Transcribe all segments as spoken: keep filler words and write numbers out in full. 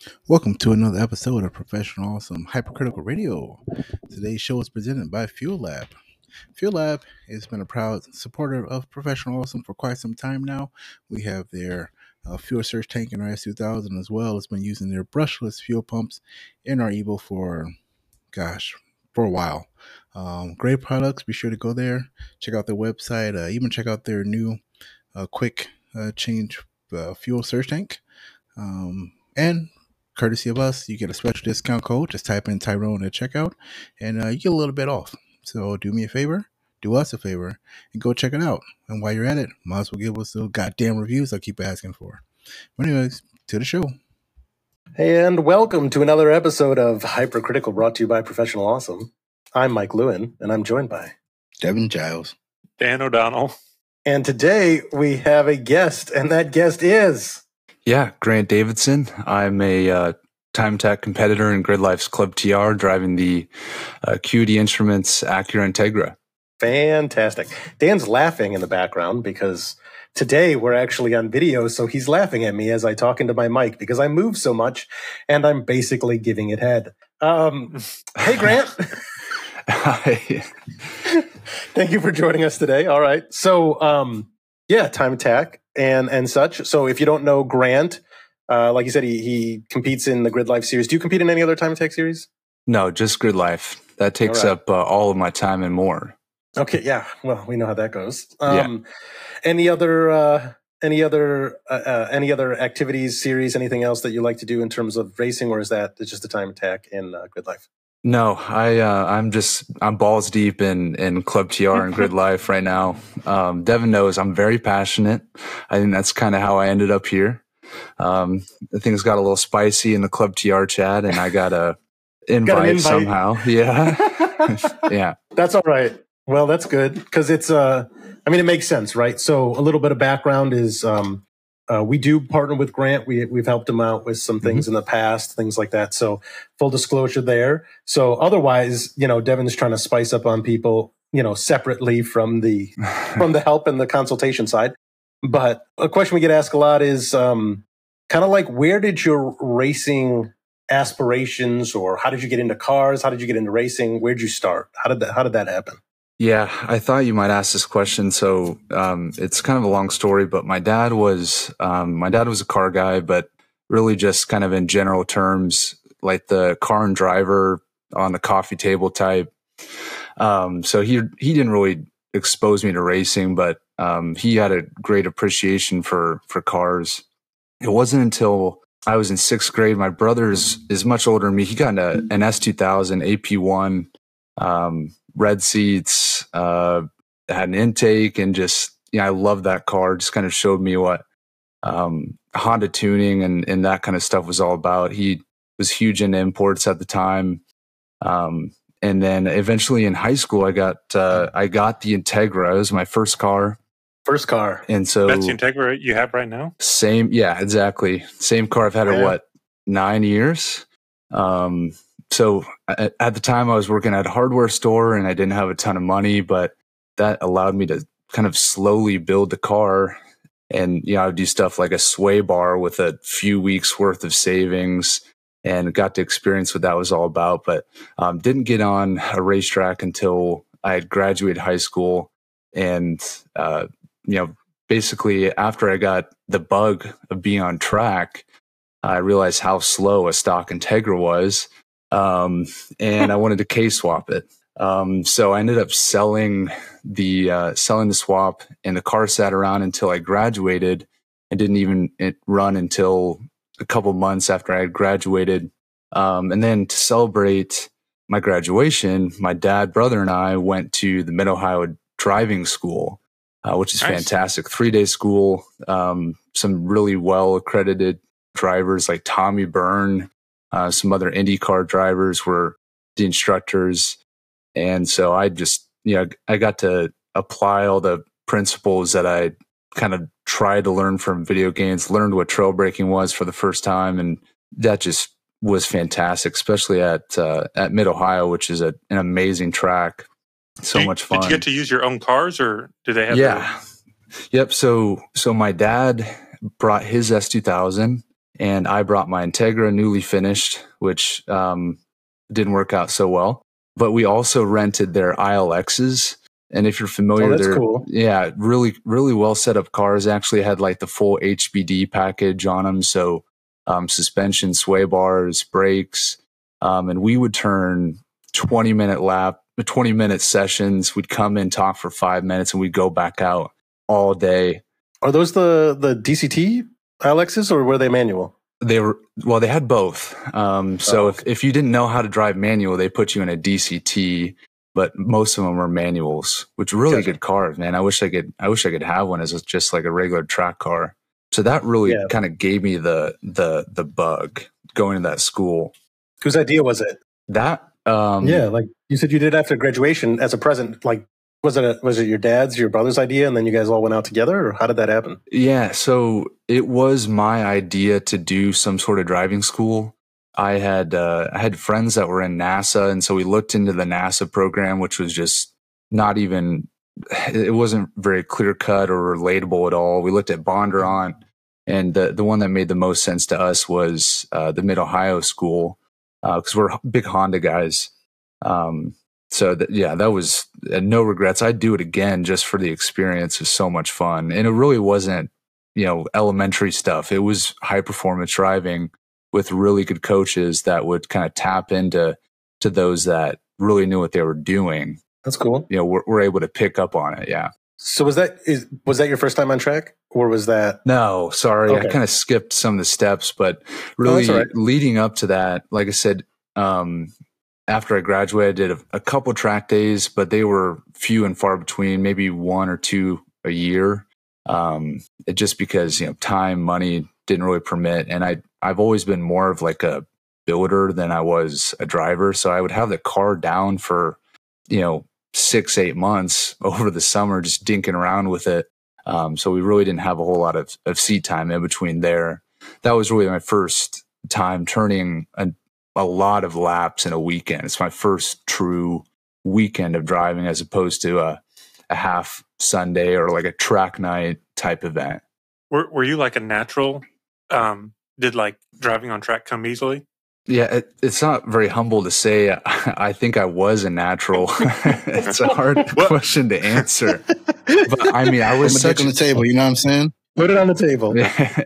Welcome to another episode of Professional Awesome Hypercritical Radio. Today's show is presented by Fuel Lab. Fuel Lab has been a proud supporter of Professional Awesome for quite some time now. We have their uh, fuel surge tank in our S two thousand, as well as been using their brushless fuel pumps in our Evo for, gosh, for a while. Um, great products. Be sure to go there, check out their website, uh, even check out their new uh, quick uh, change uh, fuel surge tank. Um, and courtesy of us, you get a special discount code. Just type in Tyrone at checkout, and uh, you get a little bit off. So do me a favor, do us a favor, and go check it out. And while you're at it, might as well give us those goddamn reviews I keep asking for. But anyways, to the show. And welcome to another episode of Hypercritical, brought to you by Professional Awesome. I'm Mike Lewin, and I'm joined by Devin Giles, Dan O'Donnell. And today we have a guest, and that guest is... Yeah, Grant Davidson. I'm a uh, time attack competitor in Grid Life's Club T R, driving the uh, Q D Instruments Acura Integra. Fantastic. Dan's laughing in the background because today we're actually on video, so he's laughing at me as I talk into my mic because I move so much, and I'm basically giving it head. Um, hey, Grant. Hi. Thank you for joining us today. All right. So, um, yeah, time attack. And and such. So if you don't know Grant, uh, like you said, he he competes in the Grid Life series. Do you compete in any other time attack series? No, just Grid Life. That takes all right. up uh, all of my time and more. Okay, yeah. Well, we know how that goes. Um, yeah. Any other uh, any other uh, uh, any other activities, series, anything else that you like to do in terms of racing, or is that it's just a time attack in uh, Grid Life? No, I uh, I'm just I'm balls deep in in Club T R and Grid Life right now. Um, Devin knows I'm very passionate. I think that's kind of how I ended up here. Um, things got a little spicy in the Club T R chat, and I got a invite, got an invite. somehow. Yeah, yeah. That's all right. Well, that's good because it's uh, I mean, it makes sense, right? So a little bit of background is um. Uh, we do partner with Grant. We, we've helped him out with some things mm-hmm. in the past, things like that. So full disclosure there. So otherwise, you know, Devin's trying to spice up on people, you know, separately from the from the help and the consultation side. But a question we get asked a lot is um, kind of like, where did your racing aspirations, or how did you get into cars? How did you get into racing? Where did you start? How did that, how did that happen? Yeah, I thought you might ask this question. So um, it's kind of a long story, but my dad was um, my dad was a car guy, but really just kind of in general terms, like the car and driver on the coffee table type. Um, so he he didn't really expose me to racing, but um, he had a great appreciation for for cars. It wasn't until I was in sixth grade. My brother is, is much older than me. He got an, an S two thousand A P one. Um, red seats, uh, had an intake, and just, yeah, you know, I love that car. Just kind of showed me what, um, Honda tuning and, and that kind of stuff was all about. He was huge into imports at the time. Um, and then eventually in high school, I got, uh, I got the Integra. It was my first car. First car. And so that's the Integra you have right now? Same. Yeah, exactly. Same car. I've had yeah. it, what, nine years? Um, So at, at the time I was working at a hardware store and I didn't have a ton of money, but that allowed me to kind of slowly build the car. And, you know, I would do stuff like a sway bar with a few weeks worth of savings, and got to experience what that was all about. But um, didn't get on a racetrack until I had graduated high school. And, uh, you know, basically after I got the bug of being on track, I realized how slow a stock Integra was. Um, and I wanted to K-swap it. Um, so I ended up selling the, uh, selling the swap, and the car sat around until I graduated, and didn't even it run until a couple months after I had graduated. Um, and then to celebrate my graduation, my dad, brother, and I went to the Mid-Ohio driving school, uh, which is nice. Fantastic. Three day school, um, some really well accredited drivers like Tommy Byrne. Uh, some other IndyCar drivers were the instructors. And so I just, you know, I got to apply all the principles that I kind of tried to learn from video games, learned what trail braking was for the first time. And that just was fantastic, especially at, uh, at Mid-Ohio, which is a, an amazing track. So did, much fun. Did you get to use your own cars, or did they have? Yeah. Their... Yep. So, so my dad brought his S two thousand. and I brought my Integra newly finished, which um, didn't work out so well. But we also rented their I L Xs. And if you're familiar, Oh, that's they're cool. yeah, really, really well set up cars. Actually had like the full H B D package on them. So um, suspension, sway bars, brakes. Um, and we would turn twenty minute lap, twenty minute sessions. We'd come in, talk for five minutes, and we'd go back out all day. Are those the, the D C T I L Xs or were they manual? They were, well, they had both. Um, so Oh, if, if you didn't know how to drive manual, they put you in a D C T, but most of them were manuals, which are really Gotcha. good cars, man. I wish I could, I wish I could have one as just like a regular track car. So that really Yeah. kind of gave me the, the, the bug going to that school. Whose idea was it? That, um, Yeah, like you said, you did after graduation as a present. Like, was it a, was it your dad's, your brother's idea, and then you guys all went out together, or how did that happen? Yeah, so it was my idea to do some sort of driving school. I had uh, I had friends that were in NASA, and so we looked into the NASA program, which was just not even, it wasn't very clear cut or relatable at all. We looked at Bondurant, and the the one that made the most sense to us was uh, the Mid Ohio School, because uh, we're big Honda guys. Um, So that, yeah, that was uh, no regrets. I'd do it again just for the experience. It was so much fun. And it really wasn't, you know, elementary stuff. It was high performance driving with really good coaches that would kind of tap into to those that really knew what they were doing. That's cool. You know, we're, we're able to pick up on it. Yeah. So was that is was that your first time on track, or was that? No, sorry. Okay. I kind of skipped some of the steps, but Oh, really that's all right. leading up to that, like I said, um, after I graduated, I did a, a couple track days, but they were few and far between, maybe one or two a year. Um, it just because, you know, time, money didn't really permit. And I, I've always been more of like a builder than I was a driver. So I would have the car down for, you know, six, eight months over the summer, just dinking around with it. Um, so we really didn't have a whole lot of, of seat time in between there. That was really my first time turning a a lot of laps in a weekend. It's my first true weekend of driving as opposed to a, a half Sunday or like a track night type event. Were Were you like a natural? Um, did like driving on track come easily? Yeah, it, it's not very humble to say. I, I think I was a natural. It's a hard question to answer. But I mean, I was Put my such dick on the table. You know what I'm saying? Put it on the table.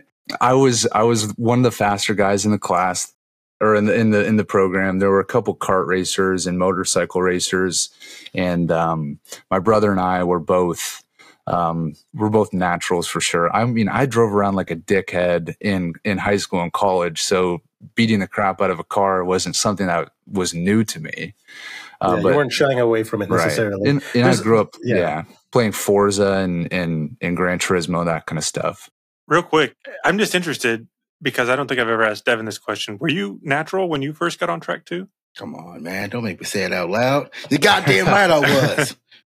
I was I was one of the faster guys in the class. Or in the in the in the program, there were a couple kart racers and motorcycle racers, and um, my brother and I were both um, we're both naturals for sure. I mean, I drove around like a dickhead in in high school and college, so beating the crap out of a car wasn't something that was new to me. Uh, Yeah, but, you weren't shying away from it necessarily. Right. And, and I grew up, yeah. yeah, playing Forza and and and Gran Turismo, that kind of stuff. Real quick, I'm just interested. Because I don't think I've ever asked Devin this question. Were you natural when you first got on track too? Come on, man. Don't make me say it out loud. You goddamn right I was.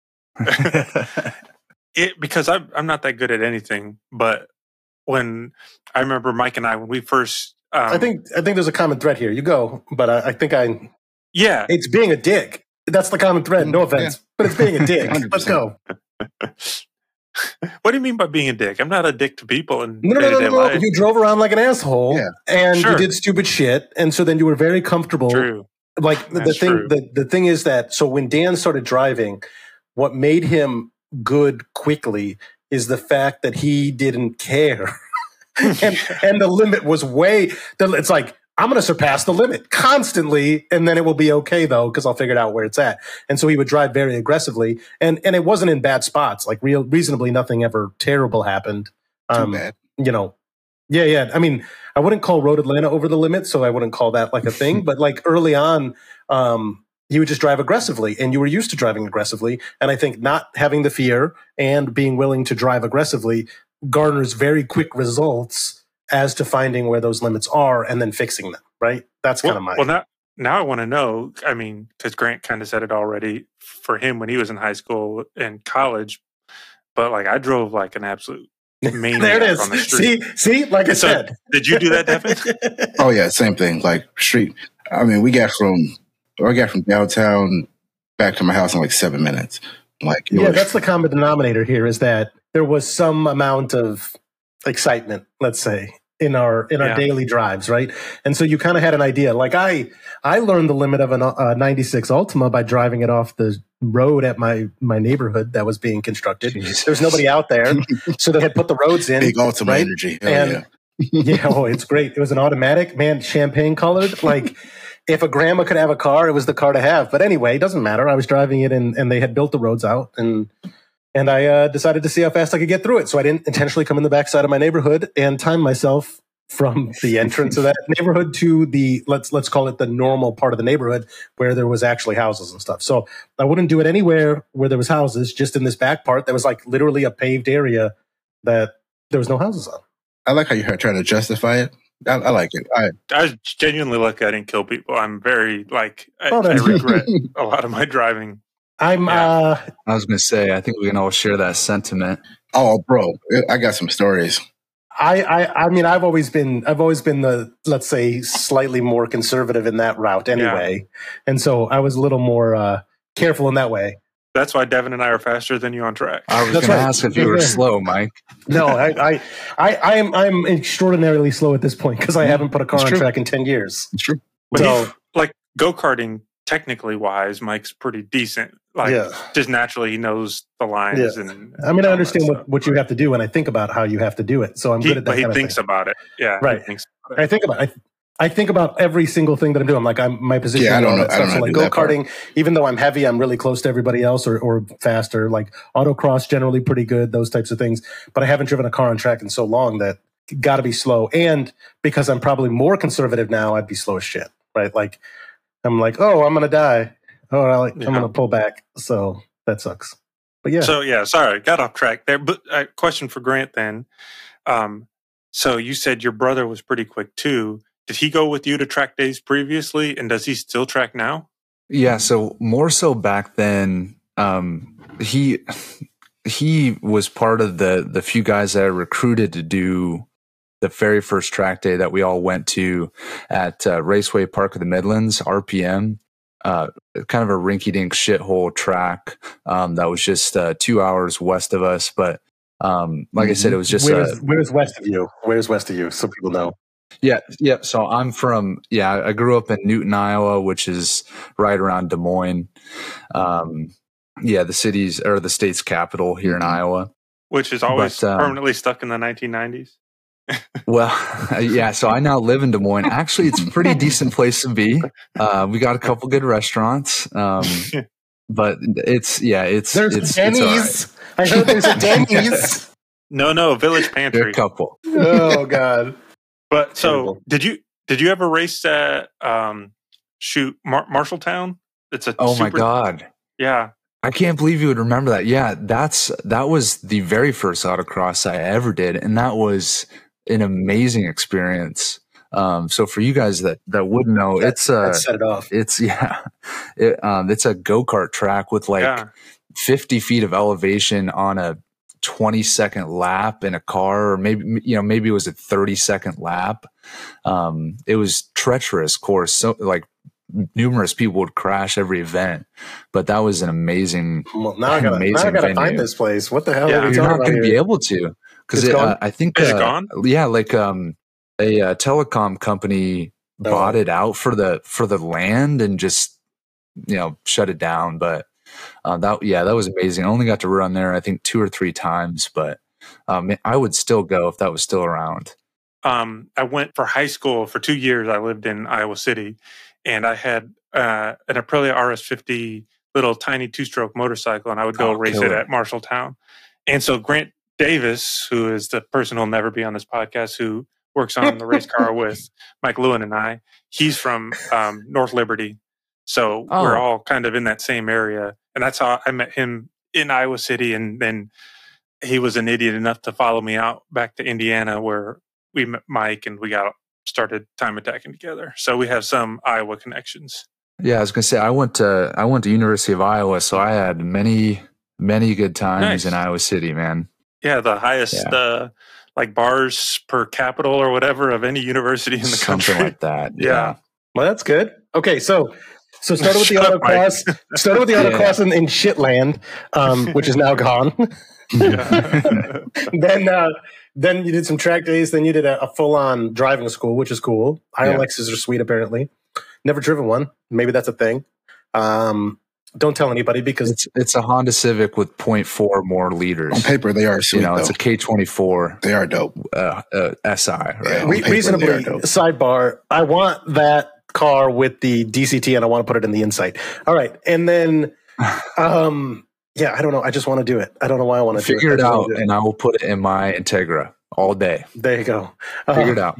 It because I'm I'm not that good at anything. But when I remember Mike and I when we first, um, I think I think there's a common thread here. You go, but I, I think I. yeah, It's being a dick. That's the common thread. No offense, Yeah. but it's being a dick. one hundred Let's percent. go. What do you mean by being a dick? I'm not a dick to people in No, no, no, day-to-day no, no. life. You drove around like an asshole, Yeah. and Sure. you did stupid shit, and so then you were very comfortable. True. Like the, the That's thing, true. the, the thing is that so when Dan started driving, what made him good quickly is the fact that he didn't care, and and the limit was way. It's like I'm going to surpass the limit constantly, and then it will be okay though because I'll figure out where it's at. And so he would drive very aggressively, and and it wasn't in bad spots. Like real, reasonably, nothing ever terrible happened. Too Um, bad. You know, yeah, yeah. I mean, I wouldn't call Road Atlanta over the limit, so I wouldn't call that like a thing. But like early on, um, he would just drive aggressively, and you were used to driving aggressively. And I think not having the fear and being willing to drive aggressively garners very quick results as to finding where those limits are and then fixing them. Right? That's kind Well, of my. well, now now I want to know. I mean, because Grant kind of said it already for him when he was in high school and college. But like, I drove like an absolute maniac there it is. on the street. See, see, like I So, said. did you do that, Devin? Oh yeah, same thing. Like street. I mean, we got from I got from downtown back to my house in like seven minutes. Like it Yeah, was- that's the common denominator here is that there was some amount of excitement, let's say, in our in our Yeah. daily drives, right? And so you kind of had an idea. Like I I learned the limit of a uh, ninety-six Altima by driving it off the road at my my neighborhood that was being constructed. Jesus. There was nobody out there, so they had put the roads in. Big Ultima right? energy. Hell And yeah. yeah, oh, it's great. It was an automatic, man, champagne colored. Like if a grandma could have a car, it was the car to have. But anyway, it doesn't matter. I was driving it, and, and they had built the roads out, and and I uh, decided to see how fast I could get through it. So I didn't intentionally come in the backside of my neighborhood and time myself from the entrance of that neighborhood to the let's let's call it the normal part of the neighborhood where there was actually houses and stuff. So I wouldn't do it anywhere where there was houses, just in this back part that was like literally a paved area that there was no houses on. I like how you're trying to justify it. I, I like it. I, I was genuinely lucky I didn't kill people. I'm very like I, Oh, I that's good. regret a lot of my driving. I'm Yeah. uh I was going to say, I think we can all share that sentiment. oh, bro, I got some stories. I, I I mean I've always been I've always been the, let's say, slightly more conservative in that route anyway. And so I was a little more uh careful in that way. That's why Devin and I are faster than you on track. I was That's going to right. ask if you were Yeah. slow, Mike. No, I I I I'm I'm extraordinarily slow at this point because I haven't put a car It's on true. track in ten years. It's true. But So he- like go karting, technically wise, Mike's pretty decent. Like yeah. just naturally, he knows the lines. Yeah. And I mean, I all understand that what, what you have to do, and I think about how you have to do it. So I'm He, good at that but he kind thinks of thing. about it. Yeah, Right. He thinks about it. I think about I, I think about every single thing that I'm doing. I'm like, I'm my position. Yeah, I and don't all know- that I don't stuff. know So how to like do go that part. karting, even though I'm heavy, I'm really close to everybody else, or or faster. Like autocross, generally pretty good. Those types of things. But I haven't driven a car on track in so long that got to be slow. And because I'm probably more conservative now, I'd be slow as shit. Right? Like I'm like, oh, I'm gonna die. Oh, I like, Yeah. I'm gonna pull back. So that sucks. But yeah. So yeah, sorry, got off track there. But uh, question for Grant then. Um, so you said your brother was pretty quick too. Did he go with you to track days previously, and does he still track now? Yeah, so more so back then, um, he he was part of the the few guys that I recruited to do the very first track day that we all went to at uh, Raceway Park of the Midlands, R P M. Uh, kind of a rinky-dink shithole track um, that was just uh, two hours west of us. But um, like I said, it was just where's, a, where's west of you? Where's west of you? So people know. yeah, yeah. So I'm from, yeah, I grew up in Newton, Iowa, which is right around Des Moines. Um, yeah, the city's or the state's capital here in Iowa. Which is always But, um, permanently stuck in the nineteen nineties. Well, yeah. So I now live in Des Moines. Actually, it's a pretty decent place to be. Uh, we got a couple good restaurants, um, but it's yeah, it's There's it's, a it's all right. Denny's. I heard there's a Denny's. No, no, Village There are a Pantry. couple. Oh God. But so Terrible. did you did you ever race at um, shoot Mar- Marshalltown? It's a Oh my super, god. yeah. I can't believe you would remember that. Yeah, that's that was the very first autocross I ever did, and that was an amazing experience. Um, so for you guys that that wouldn't know, That- it's a that set it off. it's yeah, it, um, it's a go kart track with like yeah. fifty feet of elevation on a twenty second lap in a car, or maybe you know maybe it was a thirty second lap. Um, it was treacherous course, so like numerous people would crash every event, but that was an amazing. Well, now I gotta, now I amazing gotta find venue. this place. What the hell Yeah. are we You're talking not about going to be here? able to because It's uh, gone? I think Is it uh, gone? yeah, like um, a uh, telecom company Oh. bought it out for the for the land and just you know shut it down. But uh, that yeah, that was amazing. I only got to run there I think two or three times, but um, I would still go if that was still around. Um, I went for high school for two years. I lived in Iowa City, and I had uh, an Aprilia R S fifty little tiny two stroke motorcycle, and I would go Oh, race it killer. at Marshalltown. And so Grant Davis, who is the person who'll never be on this podcast, who works on the race car with Mike Lewin and I, he's from um, North Liberty. So Oh. we're all kind of in that same area. And that's how I met him in Iowa City. And then he was an idiot enough to follow me out back to Indiana, where we met Mike and we got started time attacking together. So we have some Iowa connections. Yeah, I was gonna say I went to I went to University of Iowa, so I had many many good times Nice. in Iowa City, man. Yeah, the highest Yeah. uh, like bars per capital or whatever of any university in the Something country. like that. Yeah. Yeah. Well, that's good. Okay, so so started with the Shut up, Mike. autocross. Started with the Yeah. autocross in, in Shitland, um, which is now gone. Yeah. then uh, then you did some track days. Then you did a, a full on driving school, which is cool. I Yeah. Lexus are sweet, apparently. Never driven one. Maybe that's a thing. Um, don't tell anybody because It's it's a Honda Civic with zero point four more liters. On paper, they are sweet. you know, though. it's a K twenty-four They are dope. uh, uh, S I. Right? Yeah. On Re- paper, they reasonably, are dope. sidebar, I want that car with the D C T and I want to put it in the Insight. All right. And then, um, yeah, I don't know. I just want to do it. I don't know why I want to do it. Figure I it just wanna out, do it. and I will put it in my Integra all day. There you go. Uh, Figure it out.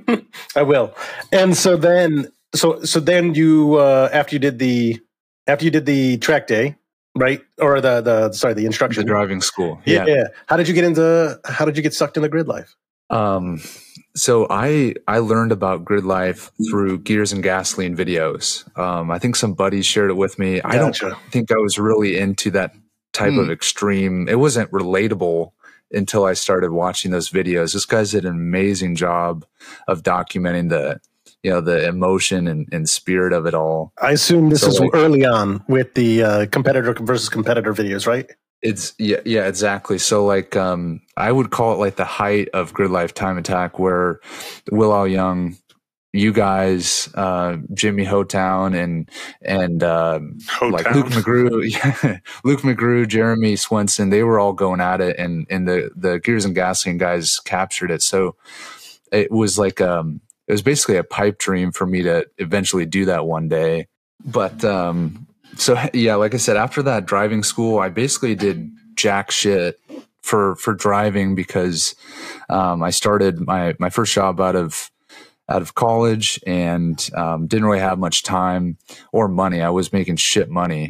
I will. And so then, so, so then you, uh, after you did the, after you did the track day, right? Or the, the, sorry, the The instruction. driving school. yeah. Yeah. yeah. How did you get into, how did you get sucked into grid life? Um, so I I learned about grid life through Gears and Gasoline videos. Um, I think some buddies shared it with me. I don't Gotcha. think I was really into that type Hmm. of extreme. It wasn't relatable until I started watching those videos. This guy's did an amazing job of documenting the you know the emotion and, and spirit of it all. I assume this So, is like- early on with the uh, competitor versus competitor videos, right? It's yeah, yeah, exactly. So like, um, I would call it like the height of Grid Life Time Attack, where Will Al Young, you guys, uh, Jimmy Hotown, and and um, like Hotown. Luke McGrew, yeah, Luke McGrew, Jeremy Swenson, they were all going at it, and and the the Gears and Gasoline guys captured it. So it was like um, it was basically a pipe dream for me to eventually do that one day, but um. So yeah, like I said, after that driving school, I basically did jack shit for for driving because um, I started my my first job out of out of college and um, didn't really have much time or money. I was making shit money,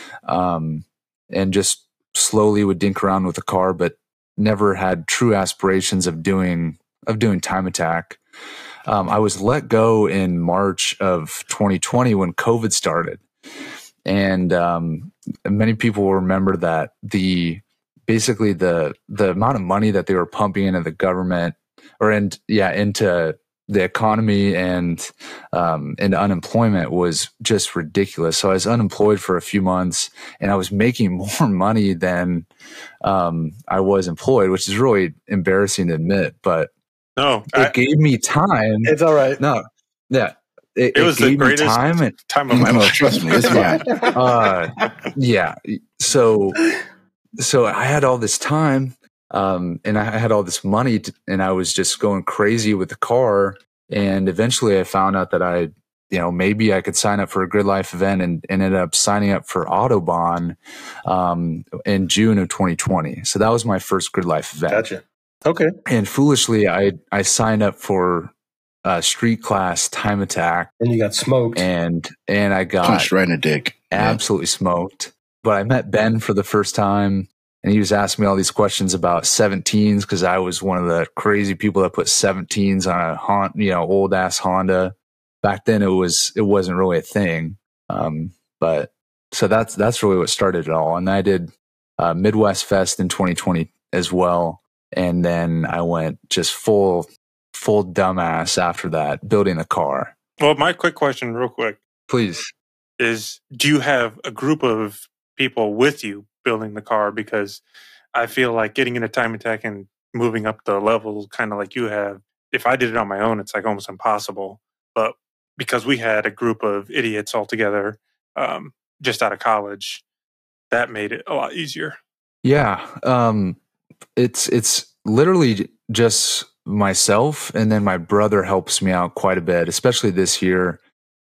um, and just slowly would dink around with the car, but never had true aspirations of doing of doing Time Attack. Um, I was let go in March of twenty twenty when COVID started. And um, many people will remember that the basically the the amount of money that they were pumping into the government or in yeah into the economy and um, into unemployment was just ridiculous. So I was unemployed for a few months, and I was making more money than um, I was employed, which is really embarrassing to admit. But No, it I, gave me time. It's all right. No, yeah, it, it was the gave me greatest time and. time of my No, life. trust me, it's Yeah. fine. uh yeah so so I had all this time um and I had all this money to, and I was just going crazy with the car, and eventually I found out that I you know maybe I could sign up for a Grid Life event, and, and ended up signing up for Autobahn um in June of twenty twenty. So that was my first Grid Life event. Gotcha. Okay. And foolishly I I signed up for uh street class Time Attack, And you got smoked. and and I got Punched right in the dick. Yeah. absolutely smoked. But I met Ben for the first time, and he was asking me all these questions about seventeens because I was one of the crazy people that put seventeens on a Honda, you know, old ass Honda. Back then, it was it wasn't really a thing. Um, but so that's that's really what started it all. And I did uh, Midwest Fest in twenty twenty as well, and then I went just full full dumbass after that, building a car. Well, my quick question, real quick, Please. is do you have a group of people with you building the car? Because I feel like getting into Time Attack and moving up the level, kind of like you have, if I did it on my own, it's like almost impossible. But because we had a group of idiots all together, um, just out of college, that made it a lot easier. Yeah, um, it's it's literally just myself, and then my brother helps me out quite a bit, especially this year.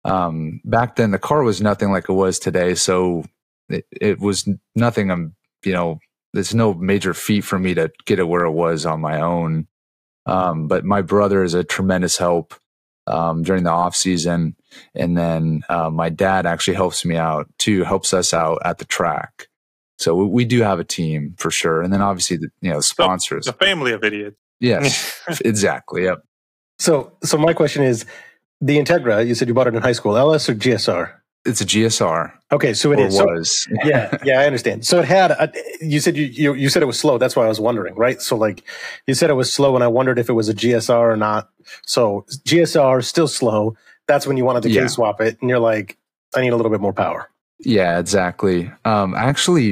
Um, back then, the car was nothing like it was today, so it, it was nothing. I'm, you know, there's no major feat for me to get it where it was on my own. Um, but my brother is a tremendous help um, during the off season, and then uh, my dad actually helps me out too, helps us out at the track. So we, we do have a team for sure, and then obviously the you know sponsors. The family of idiots. Yes, exactly. Yep. So, so my question is, the Integra, you said you bought it in high school, L S or G S R? It's a G S R. Okay, so it Or is. So- was. yeah, yeah, I understand. So it had. A, you said you, you you said it was slow. That's why I was wondering, right? So like, you said it was slow, and I wondered if it was a G S R or not. So G S R still slow. That's when you wanted to Yeah. K swap it, and you're like, I need a little bit more power. Yeah, exactly. Um, actually,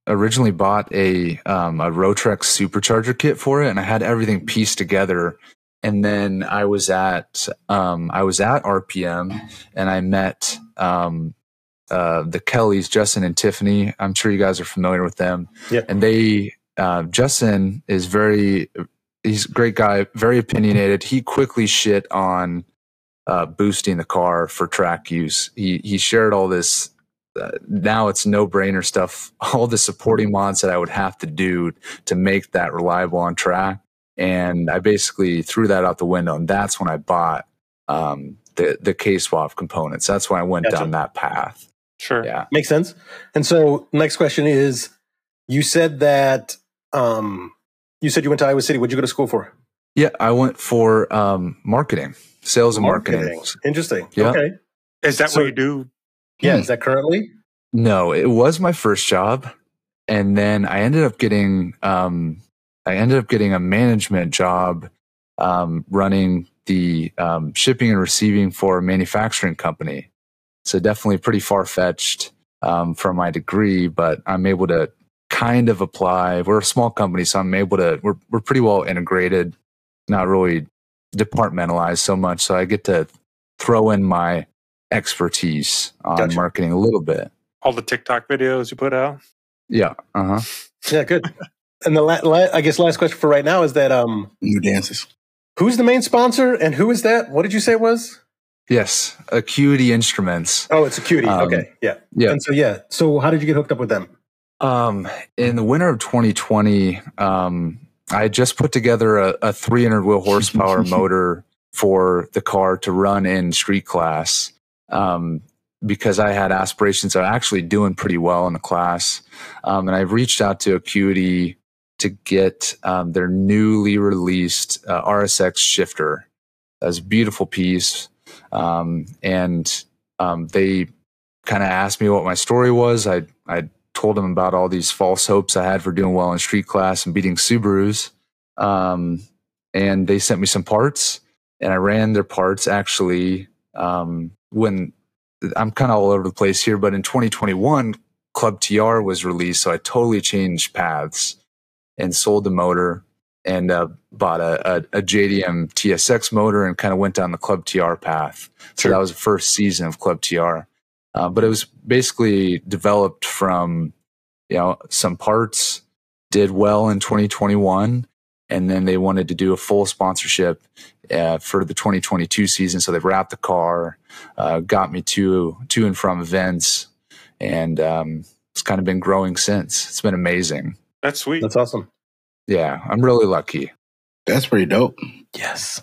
originally bought a um, a Rotrex supercharger kit for it, and I had everything pieced together. And then I was at um, I was at R P M, and I met um, uh, the Kellys, Justin and Tiffany. I'm sure you guys are familiar with them. Yeah. And they uh, Justin is very he's a great guy, very opinionated. He quickly shit on uh, boosting the car for track use. He he shared all this. Uh, now it's no brainer stuff. All the supporting mods that I would have to do to make that reliable on track. And I basically threw that out the window, and that's when I bought um, the the K-Swap components. That's when I went Gotcha. down that path. Sure. Yeah, Makes sense. And so, next question is: you said that um, you said you went to Iowa City. What'd you go to school for? yeah. I went for um, marketing, sales and marketing. Interesting. Yeah. Okay. Is that So- what you do? Yeah. Hmm. Is that currently? No, it was my first job, and then I ended up getting um, I ended up getting a management job um, running the um, shipping and receiving for a manufacturing company. So definitely pretty far fetched um, from my degree, but I'm able to kind of apply. We're a small company, so I'm able to. We're we're pretty well integrated, not really departmentalized so much. So I get to throw in my expertise on Gotcha. marketing a little bit. All the TikTok videos you put out? Yeah. Uh huh. Yeah. Good. And the la- la- I guess last question for right now is that um, New dances. who's the main sponsor and who is that? What did you say it was? Yes. Acuity Instruments. Oh, it's Acuity. Um, Okay. Yeah. Yeah. And so yeah. So how did you get hooked up with them? Um, in the winter of twenty twenty, um, I had just put together a, a three hundred wheel horsepower motor for the car to run in street class. Um, because I had aspirations of actually doing pretty well in the class. Um, and I reached out to Acuity to get um, their newly released uh, R S X shifter. That was a beautiful piece. Um, and um, they kind of asked me what my story was. I I told them about all these false hopes I had for doing well in street class and beating Subarus. Um, and they sent me some parts, and I ran their parts actually um, when I'm kind of all over the place here, but in twenty twenty-one, Club T R was released. So I totally changed paths and sold the motor and uh, bought a, a, a J D M T S X motor and kind of went down the Club T R path. So Sure. that was the first season of Club T R. Uh, but it was basically developed from, you know, some parts, did well in twenty twenty-one, and then they wanted to do a full sponsorship uh, for the twenty twenty-two season. So they wrapped the car, uh, got me to to and from events, and um, it's kind of been growing since. It's been amazing. That's sweet. That's awesome. Yeah, I'm really lucky. That's pretty dope. Yes.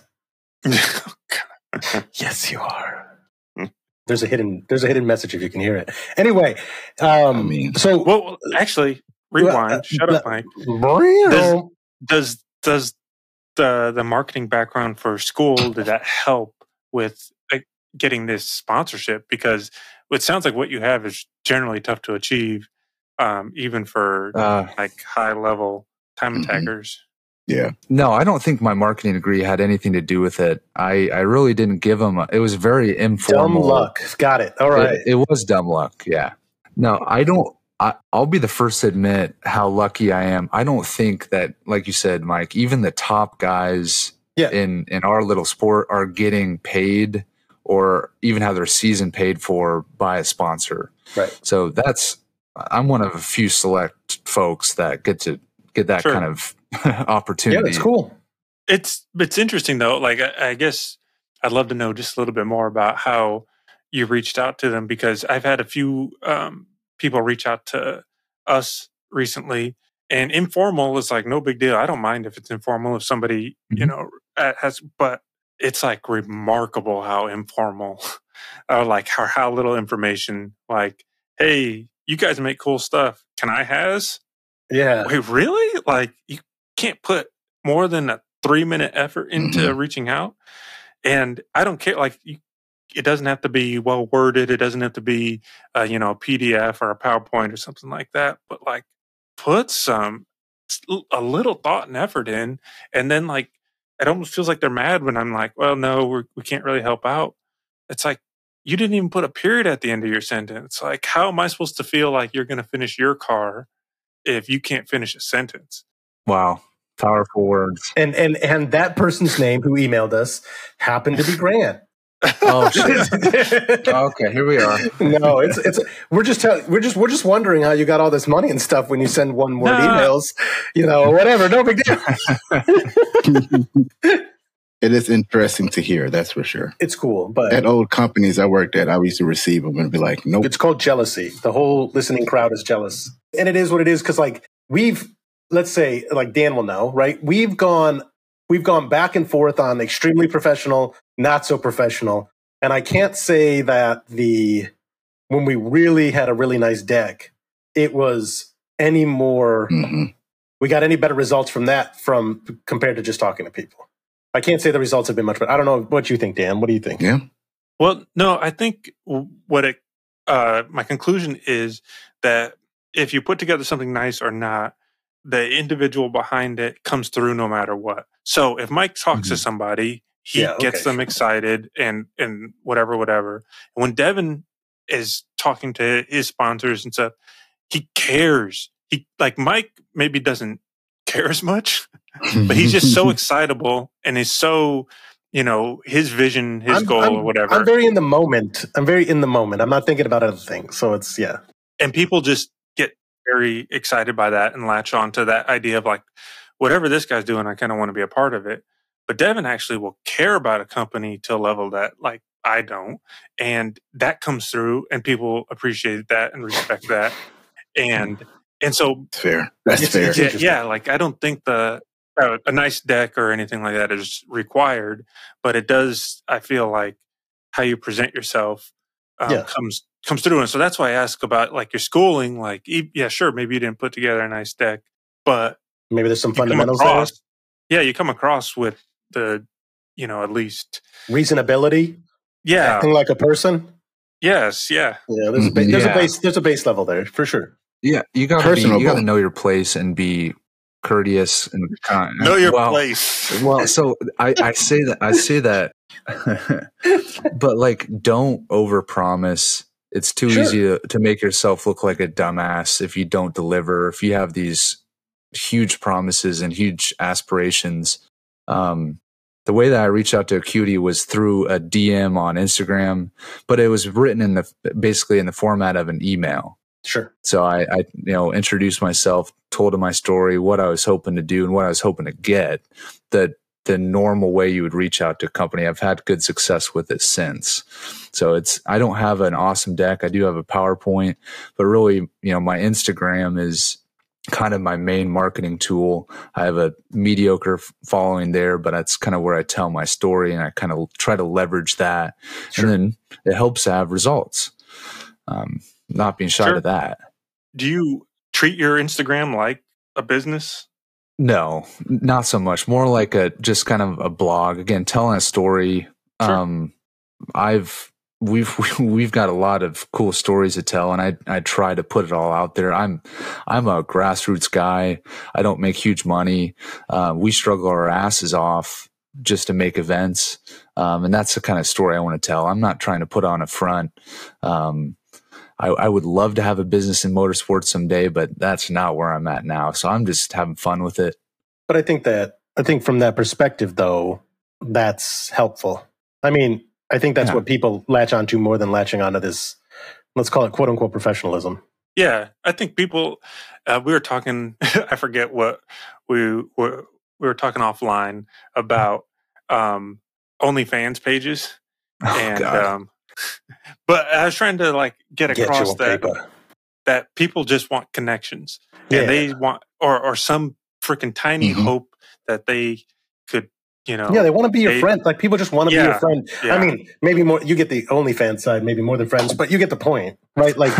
Yes, you are. There's a hidden there's a hidden message if you can hear it. Anyway, um, I mean- so well, actually, rewind. uh, Shut up, Mike. Does, Does does the the marketing background for school, did that help with like, getting this sponsorship? Because it sounds like what you have is generally tough to achieve, um, even for Uh, like high level time Mhm. attackers. Yeah. no, I don't think my marketing degree had anything to do with it. I, I really didn't give them. A, it was very dumb informal. luck. Got it. All right. It, it was dumb luck. Yeah. No, I don't. I, I'll be the first to admit how lucky I am. I don't think that, like you said, Mike, even the top guys Yeah. in, in our little sport are getting paid or even have their season paid for by a sponsor. Right. So that's, I'm one of a few select folks that get to get that Sure. kind of Yeah, opportunity. that's cool. It's it's interesting though. Like I, I guess I'd love to know just a little bit more about how you reached out to them, because I've had a few um, people reach out to us recently, and informal is like no big deal. I don't mind if it's informal if somebody you Mhm. know uh, has, but it's like remarkable how informal or like how how little information. Like, hey, you guys make cool stuff. Can I has? Yeah. Wait, really? Like you can't put more than a three minute effort into Mhm. reaching out, and I don't care. Like you, it doesn't have to be well worded. It doesn't have to be, uh, you know, a P D F or a PowerPoint or something like that. But like, put some a little thought and effort in, and then like, it almost feels like they're mad when I'm like, well, no, we're, we can't really help out. It's like you didn't even put a period at the end of your sentence. Like, how am I supposed to feel like you're going to finish your car if you can't finish a sentence. Wow. Powerful words. And and and that person's name who emailed us happened to be Grant. Oh shit. Okay, here we are. No, it's it's we're just tell, we're just we're just wondering how you got all this money and stuff when you send one word No. emails, you know, whatever, no big deal. It is interesting to hear, that's for sure. It's cool, but At old companies I worked at, I used to receive them and be like, nope. it's called jealousy. The whole listening crowd is jealous. And it is what it is because like we've let's say like Dan will know, right? We've gone we've gone back and forth on extremely professional, not so professional. And I can't say that the when we really had a really nice deck, it was any more hmm we got any better results from that from compared to just talking to people. I can't say the results have been much better. I don't know what you think, Dan. What do you think? Yeah. Well, no, I think what it, uh, my conclusion is that if you put together something nice or not, the individual behind it comes through no matter what. So if Mike talks to Mhm. somebody, he Yeah, okay, gets them sure. excited and, and whatever, whatever. And when Devin is talking to his sponsors and stuff, he cares. He like Mike maybe doesn't care as much, but he's just so excitable and is so, you know, his vision, his I'm- goal I'm- or whatever. I'm very in the moment. I'm very in the moment. I'm not thinking about other things. So it's yeah. And people just get very excited by that and latch on to that idea of like, whatever this guy's doing, I kind of want to be a part of it. But Devin actually will care about a company to a level that like I don't. And that comes through and people appreciate that and respect that. And and so It's fair. That's It's- fair. it's yeah, interesting. yeah, like I don't think the uh, a nice deck or anything like that is required, but it does. I feel like how you present yourself um, Yeah. comes comes through, and so that's why I ask about like your schooling. Like, e- yeah, sure, maybe you didn't put together a nice deck, but Maybe there's some you come fundamentals there. across, yeah, you come across with the, you know, at least, Reasonability, yeah, acting like a person. yes, yeah, Yeah, there's a Mhm. ba- there's Yeah. a base there's a base level there for sure. Yeah, you gotta be, you Personable. gotta know your place and be courteous and kind. know your well, place. Well, so I, I say that I say that, but like, don't overpromise. It's too Sure. easy to, to make yourself look like a dumbass if you don't deliver. If you have these huge promises and huge aspirations. Um, the way that I reached out to Acuity was through a D M on Instagram, but it was written in the basically in the format of an email. Sure. So I, I, you know, introduced myself, told him my story, what I was hoping to do, and what I was hoping to get. The the normal way you would reach out to a company. I've had good success with it since. So it's I don't have an awesome deck. I do have a PowerPoint, but really, you know, my Instagram is kind of my main marketing tool. I have a mediocre f- following there, but that's kind of where I tell my story, and I kind of try to leverage that, Sure. and then it helps to have results. Um, not being shy Sure. to that. Do you treat your Instagram like a business? No, not so much. More like a just kind of a blog. Again, telling a story. Sure. Um, I've we've we've got a lot of cool stories to tell, and I I try to put it all out there. I'm I'm a grassroots guy. I don't make huge money. Uh, we struggle our asses off just to make events, um, and that's the kind of story I want to tell. I'm not trying to put on a front. Um, I, I would love to have a business in motorsports someday, but that's not where I'm at now. So I'm just having fun with it. But I think that I think from that perspective though, that's helpful. I mean, I think that's Yeah. what people latch onto more than latching onto this, let's call it quote unquote professionalism. Yeah, I think people. Uh, we were talking. I forget what we were. We were talking offline about um, OnlyFans pages, Oh, and God. um, but I was trying to like get Get across your that paper. that people just want connections, Yeah. and they want or or some freaking tiny Mhm. hope that they could, you know. Yeah, they want to be your they- friend. Like people just want to be Yeah, your friend. yeah. I mean, maybe more. You get the OnlyFans side, maybe more than friends, but you get the point, right? Like,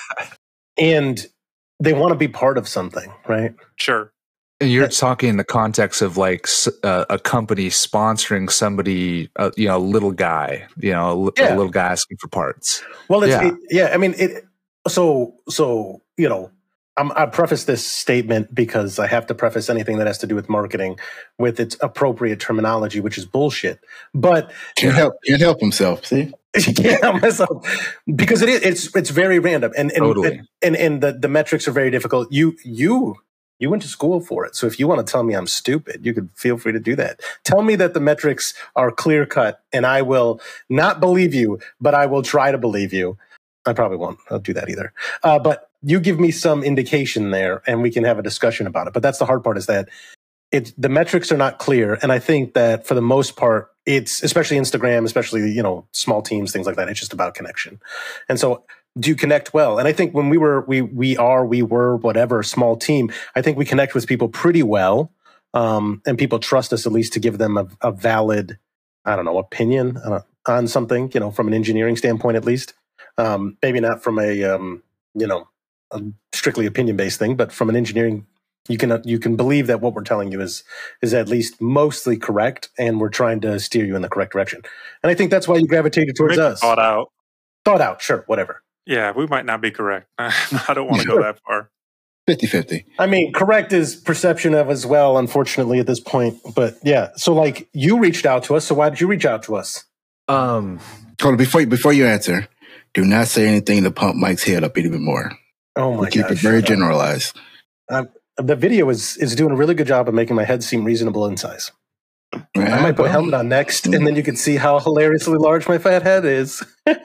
and they want to be part of something, right? Sure. And you're Yeah. talking in the context of like s- uh, a company sponsoring somebody, uh, you know, a little guy, you know, a, li- a Yeah. little guy asking for parts. Well, it's Yeah. yeah. It, yeah I mean, it. So, so you know, I'm, I preface this statement because I have to preface anything that has to do with marketing with its appropriate terminology, which is bullshit. But Can't help can't help himself. See? You can't help myself because it is. It's it's very random, and and Totally. and, and, and the, the metrics are very difficult. You you you went to school for it, so if you want to tell me I'm stupid, you could feel free to do that. Tell me that the metrics are clear cut, and I will not believe you, but I will try to believe you. I probably won't. I'll do that either. Uh, but you give me some indication there, and we can have a discussion about it. But that's the hard part: is that it the metrics are not clear, and I think that for the most part, it's especially Instagram, especially you know small teams, things like that. It's just about connection, and so do you connect well? And I think when we were we we are we were whatever small team, I think we connect with people pretty well, um, and people trust us at least to give them a, a valid, I don't know, opinion on, on something, you know, from an engineering standpoint at least. Um, maybe not from a um, you know a strictly opinion based thing, but from an engineering. You can you can believe that what we're telling you is is at least mostly correct, and we're trying to steer you in the correct direction. And I think that's why you gravitated towards Maybe us. Thought out. Thought out, sure, whatever. Yeah, we might not be correct. I don't want to go that far. fifty-fifty. I mean, correct is perception of as well, unfortunately, at this point. But yeah, so like you reached out to us. So why did you reach out to us? Um, Hold on, before before you answer, do not say anything to pump Mike's head up even more. Oh my we keep gosh, it very shut up. generalized. Um, the video is is doing a really good job of making my head seem reasonable in size. Right? I might put a helmet on next, and then you can see how hilariously large my fat head is.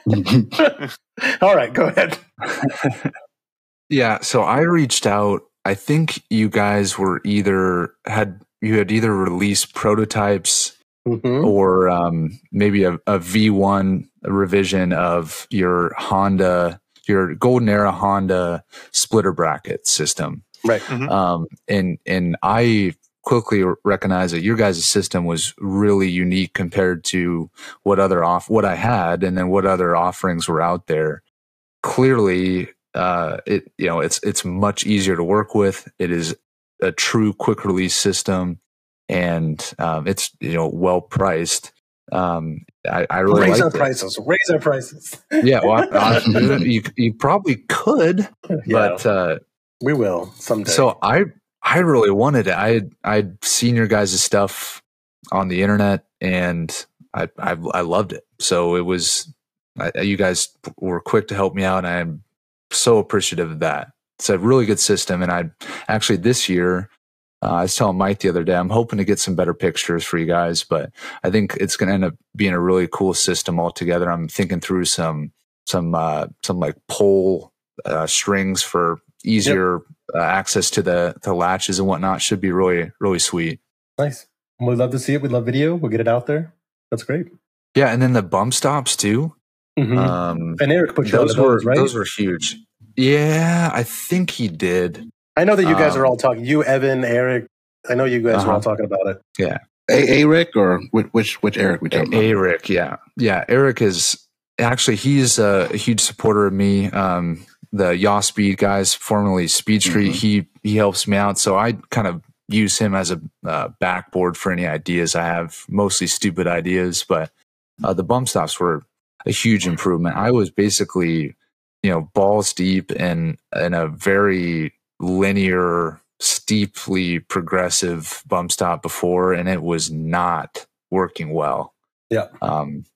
All right, go ahead. yeah, so I reached out. I think you guys were either had you had either released prototypes Mm-hmm. or um, maybe a, a V one revision of your Honda, your Golden Era Honda splitter bracket system. Right. Mhm. Um, and and I quickly recognized that your guys' system was really unique compared to what other off what I had, and then what other offerings were out there. Clearly, uh, it you know it's it's much easier to work with. It is a true quick release system, and um, it's you know well priced. Um, I, I really Raise our liked it. prices. Raise our prices. Yeah, well, I, I, you you probably could, Yeah, but. Uh, we will someday. So I I really wanted it. I had, I'd seen your guys' stuff on the internet, and I, I I loved it. So it was I, you guys were quick to help me out, and I'm so appreciative of that. It's a really good system, and I actually this year uh, I was telling Mike the other day I'm hoping to get some better pictures for you guys, but I think it's going to end up being a really cool system altogether. I'm thinking through some some uh, some like pole uh, strings for easier yep. uh, access to the, the latches and whatnot. Should be really, really sweet. Nice. We'd love to see it. We'd love video. We'll get it out there. That's great. Yeah. And then the bump stops too. Mm-hmm. Um, and Eric put you those on were, those, right? Those were huge. Yeah. I think he did. I know that you guys um, are all talking, you, Evan, Eric. I know you guys uh-huh. are all talking about it. Yeah. A, A Rick or which, which Eric we talking about? A Rick. Yeah. Yeah. Eric is actually, he's a, a huge supporter of me. Um, the Yaw Speed guys, formerly Speed Street, mm-hmm. he he helps me out. So I kind of use him as a uh, backboard for any ideas I have, mostly stupid ideas. But uh, the bump stops were a huge improvement. I was basically, you know, balls deep in in a very linear, steeply progressive bump stop before, and it was not working well. Yeah. Um.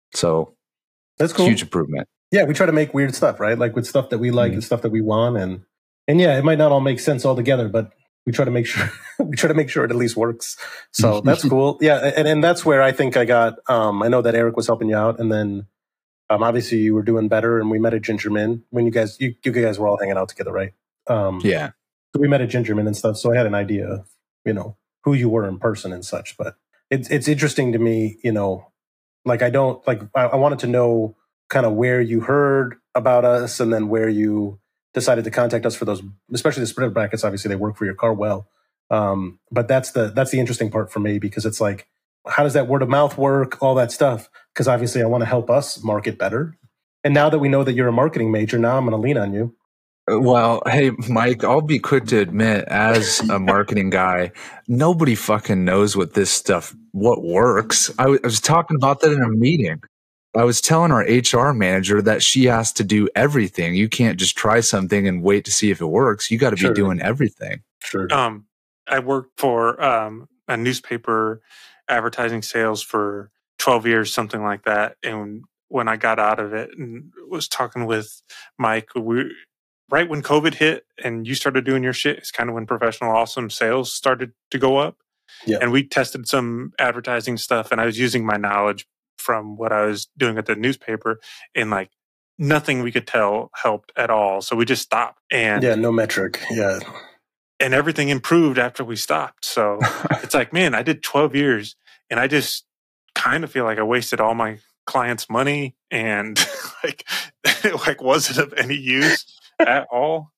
So that's cool. Huge improvement. Yeah, we try to make weird stuff, right? Like with stuff that we like mm-hmm. and stuff that we want, and and yeah, it might not all make sense all together, but we try to make sure we try to make sure it at least works. So that's cool. Yeah, and and that's where I think I got. Um, I know that Eric was helping you out, and then um, obviously you were doing better, and we met at Gingerman when you guys you, you guys were all hanging out together, right? Um, yeah. So we met at Gingerman and stuff, so I had an idea of you know who you were in person and such. But it's it's interesting to me, you know, like I don't like I, I wanted to know kind of where you heard about us and then where you decided to contact us for those, especially the splitter brackets. Obviously they work for your car well. Um, but that's the, that's the interesting part for me because it's like, how does that word of mouth work? All that stuff. Cause obviously I want to help us market better. And now that we know that you're a marketing major, now I'm going to lean on you. Well, hey, Mike, I'll be quick to admit as a marketing guy, nobody fucking knows what this stuff, what works. I, w- I was talking about that in a meeting. I was telling our H R manager that she has to do everything. You can't just try something and wait to see if it works. You got to Sure. be doing everything. Sure. Um, I worked for um, a newspaper advertising sales for twelve years, something like that. And when I got out of it and was talking with Mike. We right when COVID hit and you started doing your shit, it's kind of when Professional Awesome sales started to go up. Yeah. And we tested some advertising stuff, and I was using my knowledge from what I was doing at the newspaper, and like nothing we could tell helped at all. So we just stopped. And yeah, no metric. Yeah. And everything improved after we stopped. So it's like, man, I did twelve years and I just kind of feel like I wasted all my clients' money and like, like was it of any use at all?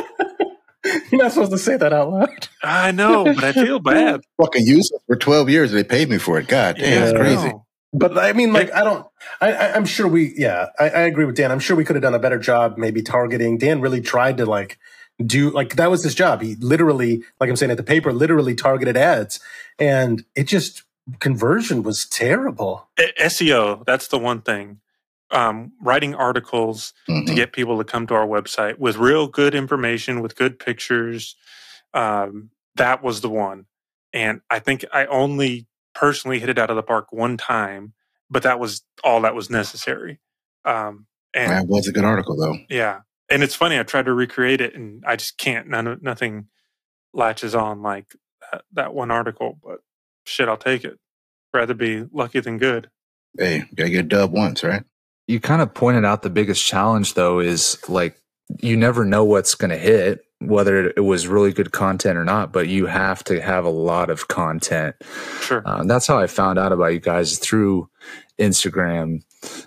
You're not supposed to say that out loud. I know, but I feel bad. Fucking useless for twelve years. They paid me for it. God damn, Yeah, that's I crazy. know. But I mean, like, I don't, I, I, I'm sure we, yeah, I, I agree with Dan. I'm sure we could have done a better job maybe targeting. Dan really tried to like do, like, that was his job. He literally, like I'm saying at the paper, literally targeted ads. And it just, conversion was terrible. S E O, that's the one thing. Um, writing articles Mhm. to get people to come to our website with real good information, with good pictures. Um, that was the one. And I think I only personally hit it out of the park one time, but that was all that was necessary. Um, and That was a good article, though. yeah, and it's funny. I tried to recreate it, and I just can't. None, of- nothing latches on like that, that one article. But shit, I'll take it. Rather be lucky than good. Hey, gotta get a dub once, right? You kind of pointed out the biggest challenge, though, is like you never know what's going to hit, whether it was really good content or not, but you have to have a lot of content. Sure. Uh, that's how I found out about you guys, through Instagram.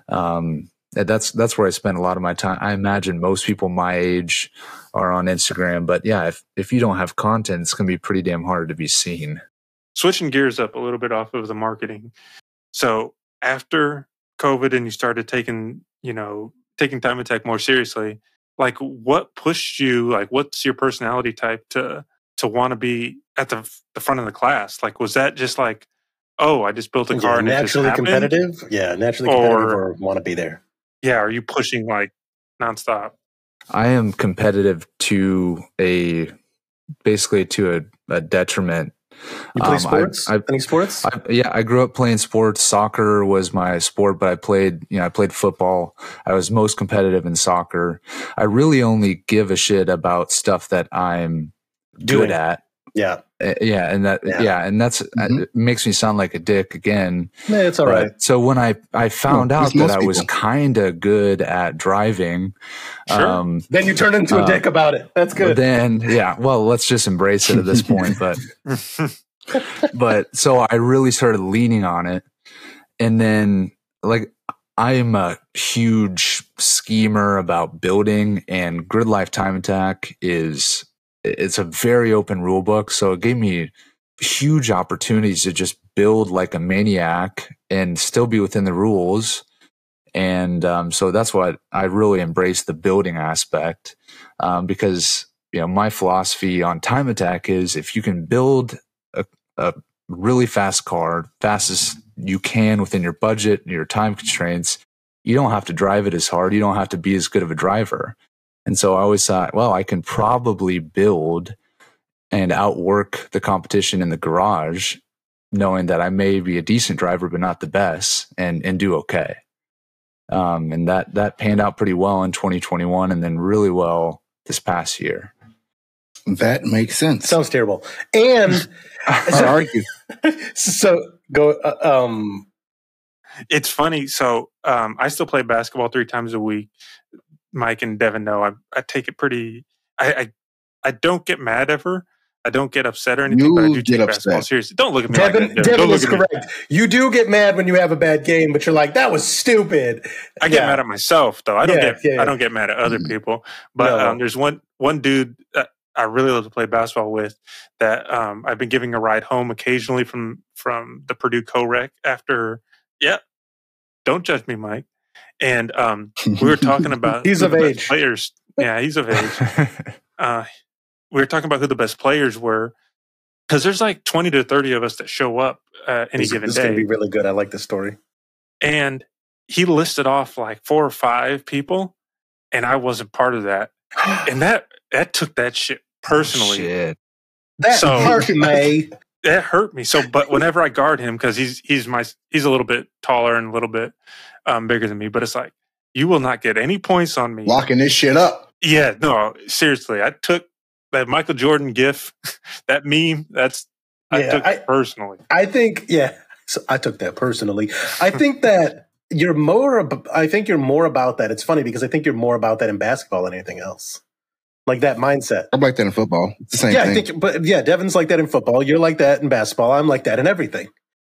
Um, and that's that's where I spend a lot of my time. I imagine most people my age are on Instagram, but yeah, if, if you don't have content, it's going to be pretty damn hard to be seen. Switching gears up a little bit off of the marketing. So after COVID and you started taking, you know, taking Time Attack more seriously, like what pushed you, like what's your personality type to to want to be at the the front of the class? Like was that just like, oh, I just built a car Yeah, and it just naturally happened? competitive. Yeah, naturally competitive or, or want to be there. Yeah, are you pushing like nonstop? I am competitive to a basically to a, a detriment. You play Um, sports? I- I- Any sports? I, yeah, I grew up playing sports. Soccer was my sport, but I played, you know, I played football. I was most competitive in soccer. I really only give a shit about stuff that I'm Doing. good at. yeah. Uh, yeah, and that, Yeah. yeah, and that's Mhm. it makes me sound like a dick again. Yeah, it's all But- right. So when I I found No, out it's that most I was people. kind of good at driving, Sure. um, Then you turn into a uh, dick about it. That's good. then yeah, well, let's just embrace it at this point. But but so I really started leaning on it. And then like I am a huge schemer about building, and Grid Life Time Attack is it's a very open rule book. So it gave me huge opportunities to just build like a maniac and still be within the rules. And um, so that's what I really embrace, the building aspect, um, because you know my philosophy on Time Attack is if you can build a, a really fast car, fastest you can within your budget, your time constraints, you don't have to drive it as hard. You don't have to be as good of a driver. And so I always thought, well, I can probably build and outwork the competition in the garage, knowing that I may be a decent driver, but not the best, and and do okay. Um, and that that panned out pretty well in twenty twenty-one, and then really well this past year. That makes sense. Sounds terrible. And I'll argue. so go, uh, um, It's funny. So um, I still play basketball three times a week. Mike and Devin know I, I take it pretty. I, I I don't get mad ever. I don't get upset or anything, You but I do get take basketball upset. seriously. Don't look at me Devin, like that. Devin Don't was look at me. correct. You do get mad when you have a bad game, but you're like, that was stupid. I get Yeah. mad at myself though. I don't Yeah, get yeah, yeah. I don't get mad at other Mhm. people. But No. um, there's one one dude that I really love to play basketball with that um, I've been giving a ride home occasionally from from the Purdue co-rec after. Yeah, don't judge me, Mike. And um, we were talking about He's who of the best age. players. Yeah, he's of age. Uh, we were talking about who the best players were because there's like twenty to thirty of us that show up uh, any this, given this is going to day. be really good. I like this story. And he listed off like four or five people, and I wasn't part of that. And that that took that shit personally. Shit. That So- hurt me. it hurt me. So, but whenever I guard him, because he's he's my he's a little bit taller and a little bit um, bigger than me, but it's like you will not get any points on me. Locking this shit up. Yeah, no, seriously. I took that Michael Jordan gif, that meme. That's I Yeah, took I- it personally. I think, yeah, so I took that personally. I think that you're more, ab- I think you're more about that. It's funny because I think you're more about that in basketball than anything else. Like that mindset. I'm like that in football. It's the same Yeah, thing. I think, but yeah, Devin's like that in football. You're like that in basketball. I'm like that in everything.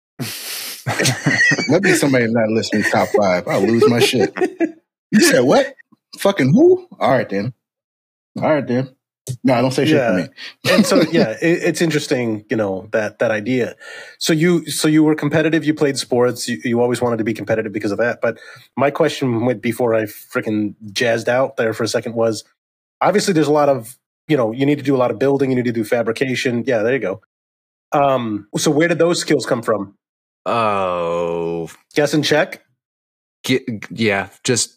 Maybe somebody not listening to top five. I'll lose my shit. You said what? Fucking who? All right then. All right then. No, don't say shit Yeah. to me. And so, yeah, it, it's interesting, you know, that that idea. So you, so you were competitive. You played sports. You, you always wanted to be competitive because of that. But my question went before I freaking jazzed out there for a second was, obviously, there's a lot of, you know, you need to do a lot of building. You need to do fabrication. Yeah, there you go. Um, so where did those skills come from? Oh, Guess and check. get, yeah, just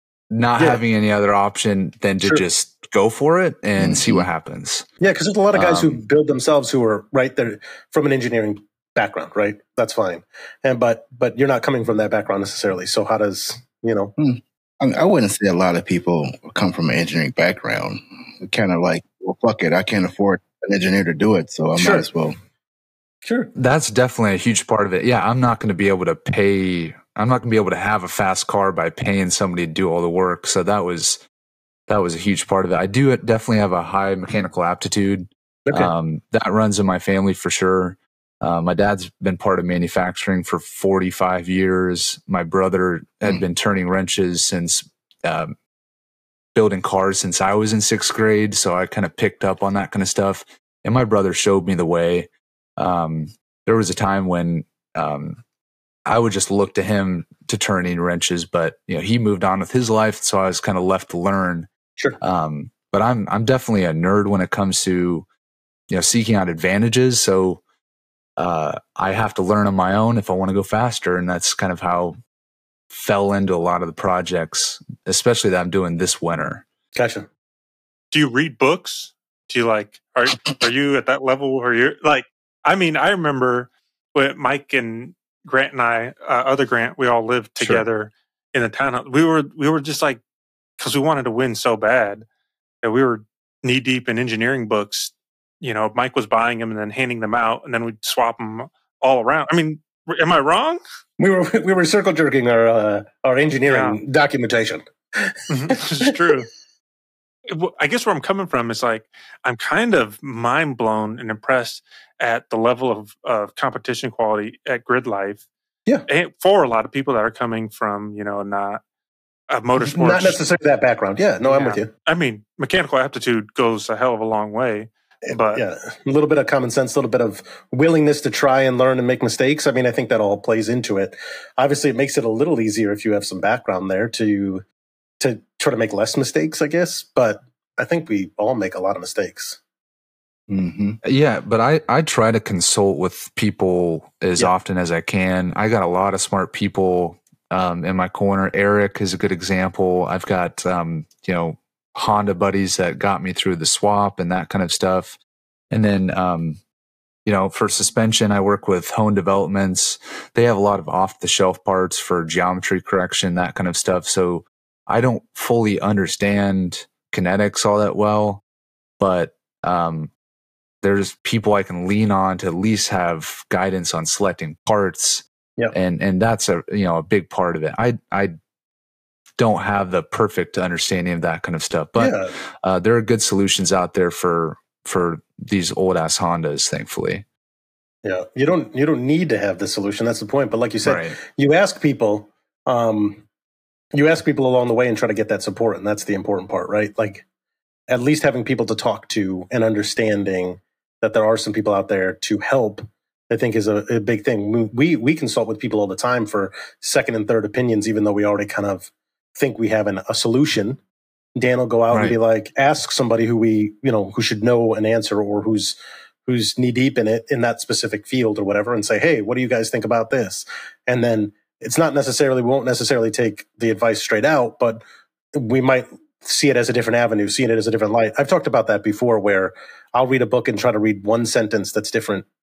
not Yeah. having any other option than to Sure. just go for it and see Mhm. what happens. Yeah, because there's a lot of guys who Um, build themselves who are right there from an engineering background, right? That's fine. And but but you're not coming from that background necessarily. So how does you know? I, mean, I wouldn't say a lot of people come from an engineering background. Kind of like, well, fuck it. I can't afford an engineer to do it, so I Sure. might as well. Sure. That's definitely a huge part of it. Yeah, I'm not going to be able to pay. I'm not going to be able to have a fast car by paying somebody to do all the work. So that was that was a huge part of it. I do definitely have a high mechanical aptitude. Okay. Um, that runs in my family for sure. Uh, my dad's been part of manufacturing for forty-five years. My brother had Mm. been turning wrenches since um, building cars since I was in sixth grade. So I kind of picked up on that kind of stuff. And my brother showed me the way. Um, there was a time when um, I would just look to him to turn in wrenches, but you know he moved on with his life, so I was kind of left to learn. Sure. Um, but I'm I'm definitely a nerd when it comes to you know seeking out advantages. So uh, I have to learn on my own if I want to go faster, and that's kind of how fell into a lot of the projects, especially that I'm doing this winter. Gotcha. Do you read books? Do you like are are you at that level where you're like? I mean, I remember when Mike and Grant and I, uh, other Grant, we all lived Sure. together in the townhouse. We were we were just like because we wanted to win so bad that we were knee deep in engineering books. You know, Mike was buying them and then handing them out, and then we'd swap them all around. I mean, am I wrong? We were we were circle jerking our uh, our engineering documentation. This is true. Well, I guess where I'm coming from is like I'm kind of mind blown and impressed at the level of, of competition quality at Grid Life. Yeah. And for a lot of people that are coming from, you know, not uh, motorsports. Not necessarily that background. Yeah, no, I'm Yeah. with you. I mean, mechanical aptitude goes a hell of a long way. But Yeah, a little bit of common sense, a little bit of willingness to try and learn and make mistakes. I mean, I think that all plays into it. Obviously, it makes it a little easier if you have some background there to to try to make less mistakes, I guess. But I think we all make a lot of mistakes. hmm Yeah, but I, I try to consult with people as Yeah. often as I can. I got a lot of smart people um, in my corner. Eric is a good example. I've got, um, you know, Honda buddies that got me through the swap and that kind of stuff. And then, um, you know, for suspension, I work with Hone Developments. They have a lot of off the shelf parts for geometry correction, that kind of stuff. So I don't fully understand kinetics all that well, but um, there's people I can lean on to at least have guidance on selecting parts. Yeah. And and that's a you know a big part of it. I I don't have the perfect understanding of that kind of stuff, but yeah, uh, there are good solutions out there for for these old ass Hondas, thankfully. yeah. You don't you don't need to have the solution. That's the point. But like you said, Right. you ask people, um, you ask people along the way and try to get that support, and that's the important part, right? Like at least having people to talk to and understanding that there are some people out there to help, I think is a, a big thing. We we consult with people all the time for second and third opinions, even though we already kind of think we have an, a solution. Dan will go out Right. and be like, ask somebody who we, you know, who should know an answer or who's who's knee deep in it in that specific field or whatever, and say, hey, what do you guys think about this? And then it's not necessarily, we won't necessarily take the advice straight out, but we might see it as a different avenue, seeing it as a different light. I've talked about that before, where I'll read a book and try to read one sentence that's different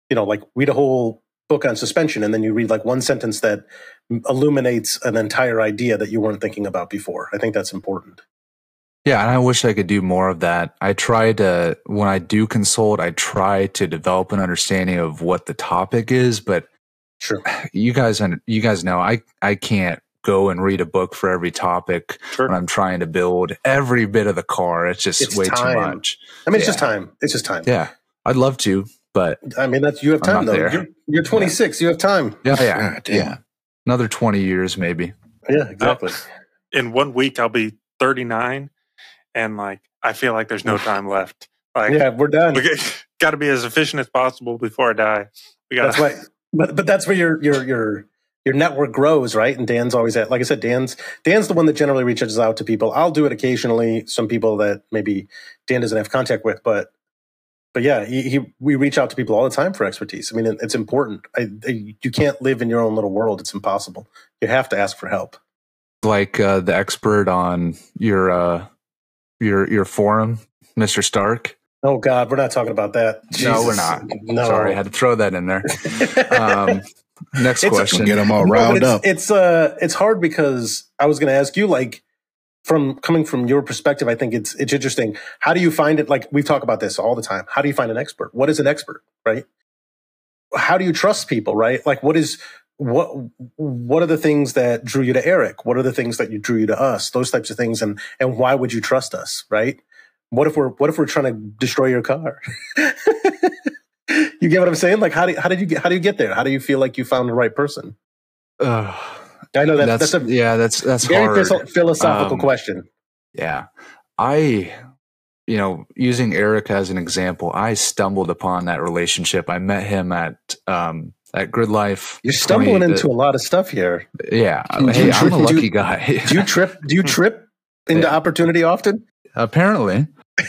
you know, like read a whole book on suspension and then you read like one sentence that illuminates an entire idea that you weren't thinking about before. I think that's important. Yeah, and I wish I could do more of that. I try to, when I do consult, I try to develop an understanding of what the topic is, but sure, you guys, you guys know, I, I can't go and read a book for every topic Sure. when I'm trying to build every bit of the car. It's just It's way time. too much. I mean, it's Yeah. just time. It's just time. Yeah, I'd love to, but I mean, that's you have I'm time not though. there. You're, you're twenty-six. You have time. yeah, yeah, God damn. yeah. Another twenty years maybe. Yeah, exactly. In one week, I'll be thirty-nine, and like I feel like there's no time left. Like, Yeah, we're done. we got to be as efficient as possible before I die. We got That's why, but but that's where your your your your network grows, right? And Dan's always at, like I said, Dan's Dan's the one that generally reaches out to people. I'll do it occasionally. Some people that maybe Dan doesn't have contact with, but but yeah, he, he we reach out to people all the time for expertise. I mean, it, it's important. I, I, you can't live in your own little world. It's impossible. You have to ask for help. Like uh, the expert on your uh, your your forum, Mister Stark. Oh God, we're not talking about that. No, we're Jesus. not. No, Sorry, I had to throw that in there. Um, next It's- question. Get them all No, but riled it's, up. It's uh, it's hard because I was going to ask you, like, from coming from your perspective, I think it's it's interesting. How do you find it? Like we talk about this all the time. How do you find an expert? What is an expert, right? How do you trust people, right? Like, what is what what are the things that drew you to Eric? What are the things that you drew you to us? Those types of things, and and why would you trust us, right? What if we're what if we're trying to destroy your car? You get what I'm saying? Like, how do how did you get how do you get there? How do you feel like you found the right person? Uh, I know that that's, that's, a yeah, that's that's very hard. philo- philosophical Um, question. Yeah, I, you know, using Eric as an example, I stumbled upon that relationship. I met him at um, at Grid Life. You're stumbling twenty into a lot of stuff here. Yeah, Do hey, you I'm a tri- do lucky you- guy. Do you trip? Do you trip into Yeah. opportunity often? Apparently,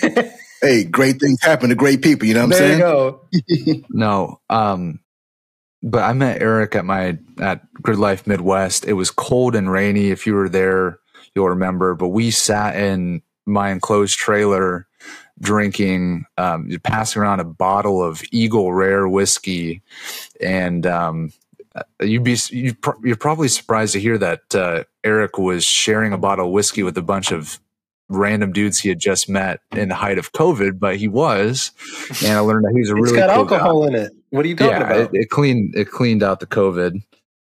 Hey, great things happen to great people. You know what I'm There you saying? go. no. Um, but I met Eric at my at Grid Life Midwest. It was cold and rainy. If you were there, you'll remember. But we sat in my enclosed trailer, drinking, um, passing around a bottle of Eagle Rare whiskey, and um, you'd be you pr- you're probably surprised to hear that uh, Eric was sharing a bottle of whiskey with a bunch of random dudes he had just met in the height of COVID, but he was, and I learned that he was a It's really got cool guy. alcohol in it. What are you talking Yeah, about? it, it cleaned it cleaned out the COVID.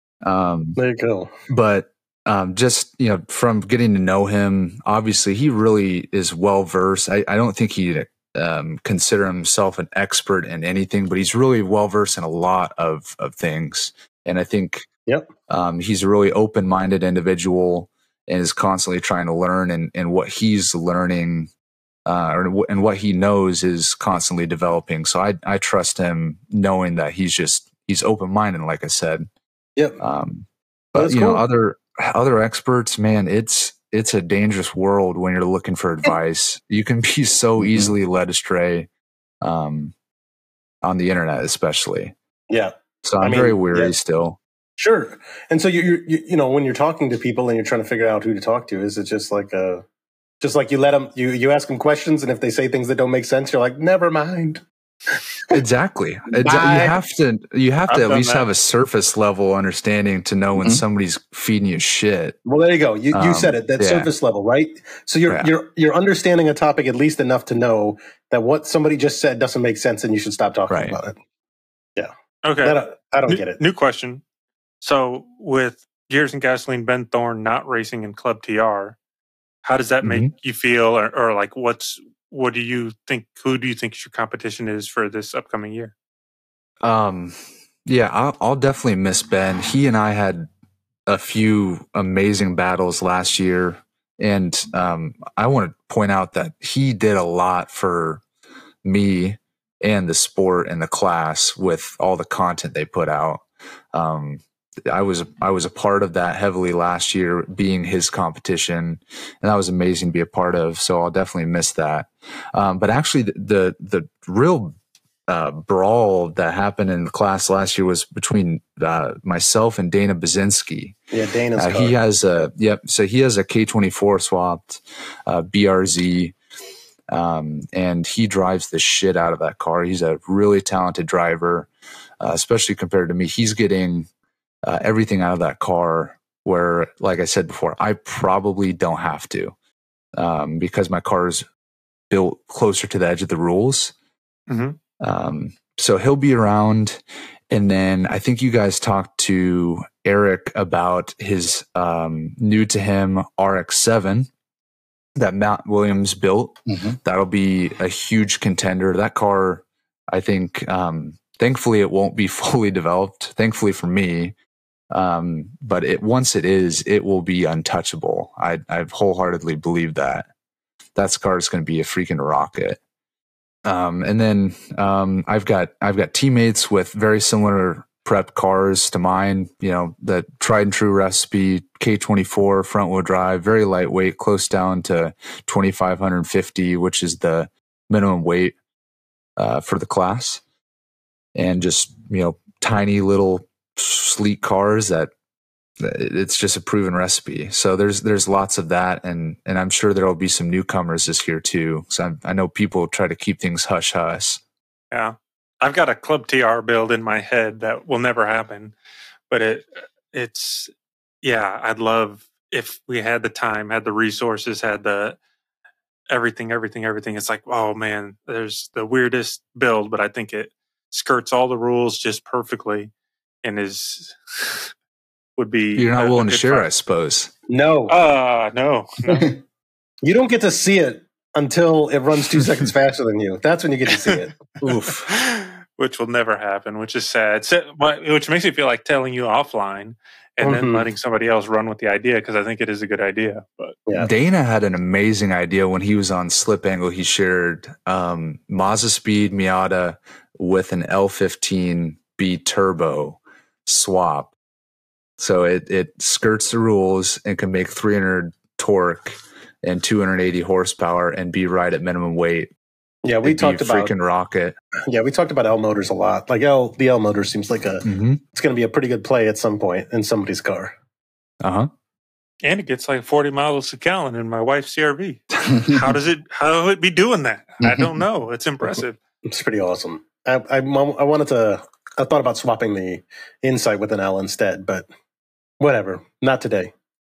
Um, There you go. but um, just you know, from getting to know him, obviously he really is well versed. I, I don't think he'd um, consider himself an expert in anything, but he's really well versed in a lot of of things. And I think Yep. um, he's a really open minded individual and is constantly trying to learn. And, and what he's learning uh, or, w- and what he knows is constantly developing. So I I trust him, knowing that he's just he's open minded, like I said. Yep. Um, Well, but that's you know, cool. other other experts, man, it's it's a dangerous world when you're looking for advice. You can be so Mhm. easily led astray, um, on the internet, especially. Yeah. So I'm I mean, very weary yeah. still. Sure. And so you, you, you, you know, when you're talking to people and you're trying to figure out who to talk to, is it just like a, just like you let them, you, you ask them questions, and if they say things that don't make sense, you're like, never mind. Exactly. Exa- Bye. you have to you have I've to at done least that. have a surface level understanding to know when Mhm. somebody's feeding you shit. Well, there you go. You, you Um, said it. That yeah. surface level, right? So you're Yeah. you're you're understanding a topic at least enough to know that what somebody just said doesn't make sense, and you should stop talking Right. about it. okay. I don't, I don't new, get it. New question. So with Gears and Gasoline, Ben Thorne not racing in Club T R, how does that make you feel, or, or like what's what do you think? Who do you think your competition is for this upcoming year? Um, yeah, I'll, I'll definitely miss Ben. He and I had a few amazing battles last year, and um, I want to point out that he did a lot for me and the sport and the class with all the content they put out. Um, I was I was a part of that heavily last year, being his competition, and that was amazing to be a part of. So I'll definitely miss that. Um, but actually, the the, the real uh, brawl that happened in the class last year was between uh, myself and Dana Bazinski. Yeah, Dana's Uh, car. he has a yep. So he has a K twenty-four swapped uh, B R Z. Um, and he drives the shit out of that car. He's a really talented driver, uh, especially compared to me. He's getting uh, everything out of that car where, like I said before, I probably don't have to, um, because my car is built closer to the edge of the rules. Mm-hmm. Um, so he'll be around. And then I think you guys talked to Eric about his um, new to him R X seven that Matt Williams built. Mm-hmm. That'll be a huge contender. That car, I think, um, thankfully it won't be fully developed, thankfully for me. Um, but it, once it is, it will be untouchable. I, I wholeheartedly believe that. That car is going to be a freaking rocket. Um, and then um, I've got I've got teammates with very similar prep cars to mine. You know, the tried and true recipe, K twenty-four front wheel drive, very lightweight, close down to twenty-five fifty, which is the minimum weight uh, for the class, and just, you know, tiny little sleek cars that it's just a proven recipe. So there's there's lots of that, and and I'm sure there will be some newcomers this year too. So I, I know people try to keep things hush hush. Yeah, I've got a Club T R build in my head that will never happen, but it it's yeah. I'd love if we had the time, had the resources, had the everything, everything, everything. It's like, oh man, there's the weirdest build, but I think it skirts all the rules just perfectly, and is. Would be You're not a, willing a to share, fun. I suppose. No, Uh no, no. you don't get to see it until it runs two seconds faster than you. That's when you get to see it. Oof. Which will never happen, which is sad. So, which makes me feel like telling you offline and Mhm. then letting somebody else run with the idea, because I think it is a good idea. But Yeah. Dana had an amazing idea when he was on Slip Angle. He shared um, Mazda Speed Miata with an L fifteen B turbo swap. So it, it skirts the rules and can make three hundred torque and two hundred eighty horsepower and be right at minimum weight. Yeah, we It'd talked be a about freaking rocket. yeah, we talked about L motors a lot. Like L, the L motor seems like a Mm-hmm. it's going to be a pretty good play at some point in somebody's car. Uh huh. and it gets like forty miles a gallon in my wife's C R V. How does it? How would it be doing that? I don't know. It's impressive. It's pretty awesome. I, I I wanted to. I thought about swapping the Insight with an L instead, but whatever. Not today.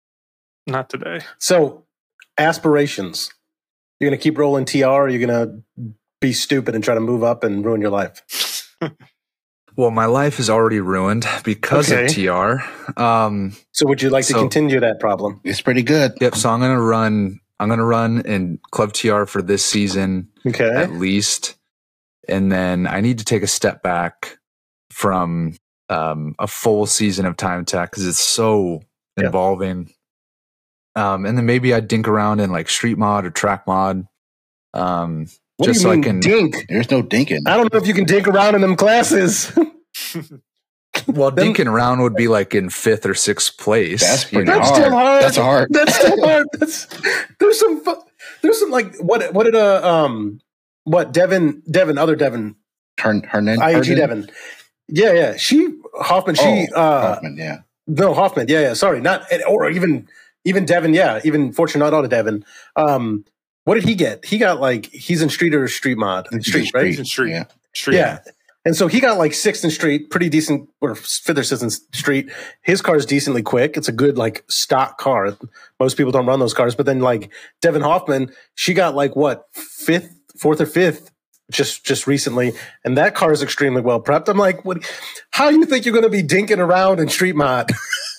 Not today. So, aspirations. You're going to keep rolling T R, or you're going to be stupid and try to move up and ruin your life? Well, my life is already ruined because Okay. of T R. Um, So, would you like to So- continue that problem? It's pretty good. yep. So I'm gonna run. I'm gonna run in Club T R for this season Okay. at least, and then I need to take a step back from um, a full season of Time Attack because it's so Yeah. involving. Um, and then maybe I'd dink around in like Street Mod or Track Mod, um, What just do so you I mean, can. dink? There's no dinking. I don't know if you can dink around in them classes. Well, Then- dinking around would be like in fifth or sixth place. That's you pretty know? That's hard. still hard. That's hard. That's still hard. That's there's some fu- there's some like what what did uh um what Devin Devin other Devin Her, Hernan, I A G Hernan? Devin. Yeah, yeah. She Hoffman. She Oh, uh Hoffman, yeah. no Hoffman. Yeah, yeah. Sorry, not or even even Devin. Yeah, even Fortunato to Devin. Um, what did he get? He got like he's in Street or Street Mod Street, right? Street. Street. Yeah. Street. Yeah. And so he got like sixth in Street, pretty decent, or fifth or sixth in Street. His car is decently quick. It's a good like stock car. Most people don't run those cars. But then like Devin Hoffman, she got like what fifth, fourth or fifth just just recently, and that car is extremely well prepped. I'm like, what? How do you think you're going to be dinking around in Street Mod?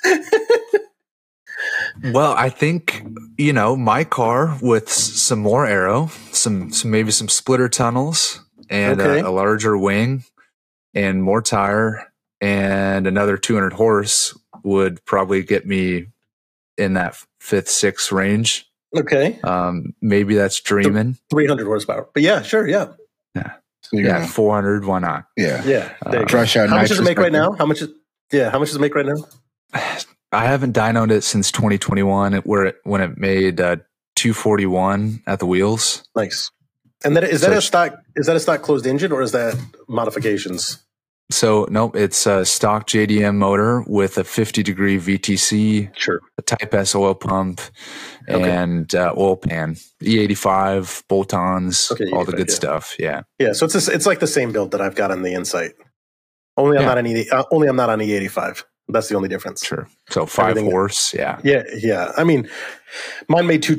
Well, I think, you know, my car with s- some more aero, some, some maybe some splitter tunnels and Okay. a, a larger wing and more tire and another two hundred horse would probably get me in that fifth, sixth range. Okay, Um, maybe that's dreaming. three hundred horsepower. But yeah, sure, yeah, So you're Yeah, gonna- four hundred. Why not? yeah. yeah. There you go. Crush out How much does it nitrous make right back now? How much? Is, yeah, how much does it make right now? I haven't dynoed it since twenty twenty-one, where it, when it made uh, two forty-one at the wheels. Nice. And that is So that a it's- stock? Is that a stock closed engine or is that modifications? So nope, it's a stock J D M motor with a fifty degree V T C, Sure. a Type S oil pump, Okay. and uh, oil pan, E eighty-five, bolt-ons, Okay, all the E eighty-five, good yeah. stuff. Yeah, Yeah, so it's a, it's like the same build that I've got on the Insight. Only I'm Yeah. not on E. Uh, only I'm not on E eighty-five. That's the only difference. sure. So five Everything- horse. Yeah, Yeah, yeah. I mean, mine made two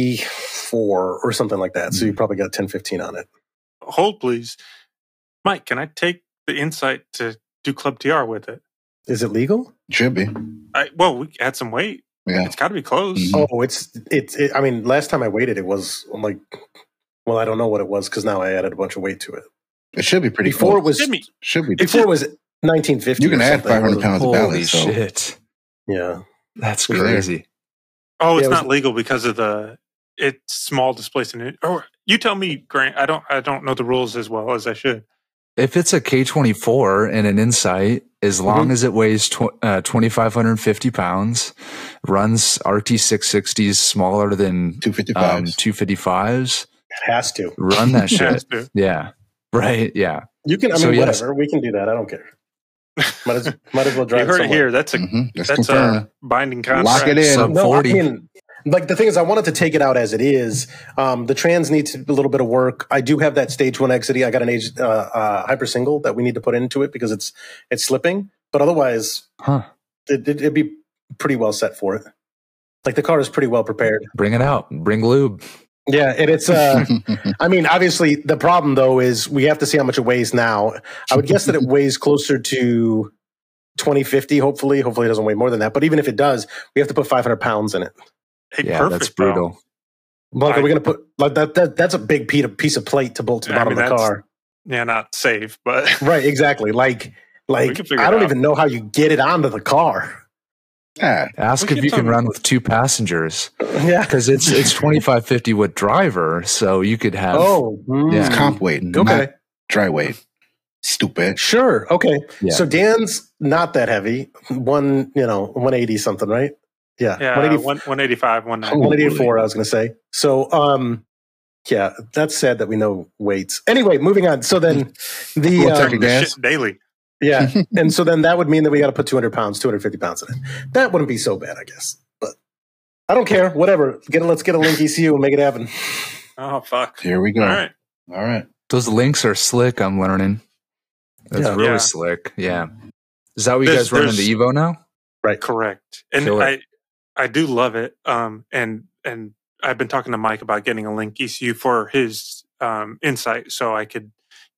twenty-four or something like that. So you probably got ten, fifteen on it. Hold, please. Mike, can I take the Insight to do Club T R with it? Is it legal? Should be. I, well, we add some weight. Yeah. It's got to be close. Mhm. Oh, it's it's. It, I mean, last time I weighed it, it was like, well, I don't know what it was because now I added a bunch of weight to it. It should be pretty Before close. it was Jimmy, Should be. before it was nineteen fifty. You can or add something. five hundred pounds of holy balance. So shit, Yeah. that's Yeah. crazy. oh, it's Yeah, it was- not legal because of the it's small displacement. Or you tell me, Grant. I don't. I don't know the rules as well as I should. If it's a K twenty-four and an Insight, as long Mhm. as it weighs tw- uh, twenty-five fifty pounds, runs R T six sixties smaller than two fifty-five. um, two fifty-fives, It has to. run that shit. Has to. Yeah. Right. Yeah. You can. I So, mean, yes. whatever. We can do that. I don't care. Might as, might as well drive. You heard it somewhere. here. That's a Mhm. That's that's confirmed. a binding contract. Lock it in. Sub No, I forty. mean, like the thing is, I wanted to take it out as it is. Um, the trans needs a little bit of work. I do have that stage one X I D. I got an age uh, uh, hyper single that we need to put into it because it's it's slipping. But otherwise, Huh. it, it, it'd be pretty well set for it. Like the car is pretty well prepared. Bring it out. Bring lube. Yeah, and it's. Uh, I mean, obviously, the problem though is we have to see how much it weighs now. I would guess that it weighs closer to twenty fifty. Hopefully, hopefully it doesn't weigh more than that. But even if it does, we have to put five hundred pounds in it. Hey, Yeah, perfect, that's bro. brutal. Like, I- are we going to put like that, that? That's a big piece of, piece of plate to bolt to the I bottom mean, of the that's- car. Yeah, not safe, but Right, exactly. Like, We like can figure I it don't out. even know how you get it onto the car. Ah, Ask We if can you can talk- run with two passengers Yeah. because it's it's twenty-five fifty with driver, so you could have. Oh, mm. Yeah. it's comp weight. Okay. Not dry weight. Stupid. Sure. Okay. Yeah. So Dan's not that heavy. One, you know, one eighty something, right? Yeah. yeah, one eighty, one, 185, one ninety. one eighty-four, I was going to say. So, um, yeah, that's sad that we know weights. Anyway, moving on. So then the, We'll take um, it. Gas? Shit daily. yeah. And so then that would mean that we got to put two hundred pounds, two hundred fifty pounds in it. That wouldn't be so bad, I guess. But I don't care. Whatever. Get a, let's get a Link E C U and make it happen. Oh fuck! Here we go. All right. All right. Those links are slick. I'm learning. That's Yeah. really Yeah. slick. Yeah. Is that what you There's- guys run in there's- the Evo now? Right. Correct. And Killer. I I do love it. Um and and I've been talking to Mike about getting a Link E C U for his um Insight so I could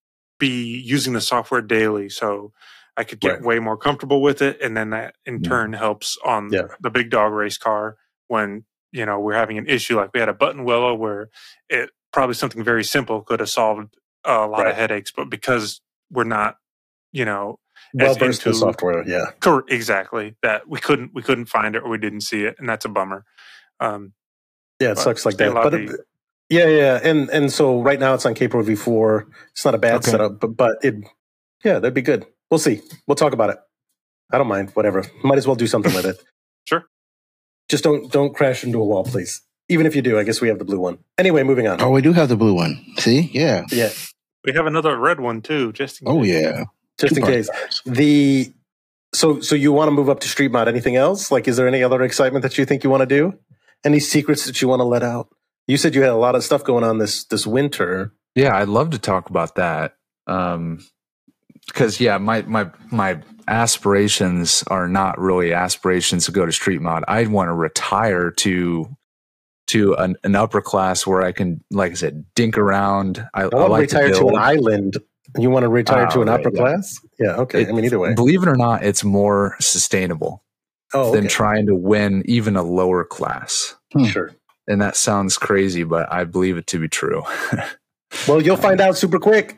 be using the software daily so I could get Right. way more comfortable with it and then that in Yeah. turn helps on Yeah. the big dog race car when you know we're having an issue like we had a button willow where it probably something very simple could have solved a lot Right. of headaches but because we're not you know Well as versed in into- software. Yeah. Correct, exactly. That we couldn't we couldn't find it or we didn't see it, and that's a bummer. Um, Yeah. It But sucks like stay that. But lobby. it, yeah, yeah. And, and so right now it's on K Pro V four. It's not a bad Okay. setup, but, but it, yeah, that'd be good. We'll see. We'll talk about it. I don't mind. Whatever. Might as well do something with it. Sure. Just don't, don't crash into a wall, please. Even if you do, I guess we have the blue one. Anyway, moving on. Oh, we do have the blue one. See? Yeah. Yeah. we have another red one too. Just in Oh, case. yeah. Just in Two-part case. cars. The, so, so you want to move up to Street Mod. Anything else? Like, is there any other excitement that you think you want to do? Any secrets that you want to let out? You said you had a lot of stuff going on this, this winter. Yeah, I'd love to talk about that. Um, because yeah, my my my aspirations are not really aspirations to go to street mod. I'd want to retire to to an, an upper class where I can, like I said, dink around. I, I I want to like retire to, build. an island. You want to retire to Oh, an right, upper yeah. class? Yeah. Okay. It- I mean, either way. Believe it or not, it's more sustainable Oh, than okay. trying to win even a lower class. Sure. And that sounds crazy, but I believe it to be true. Well, you'll find out super quick.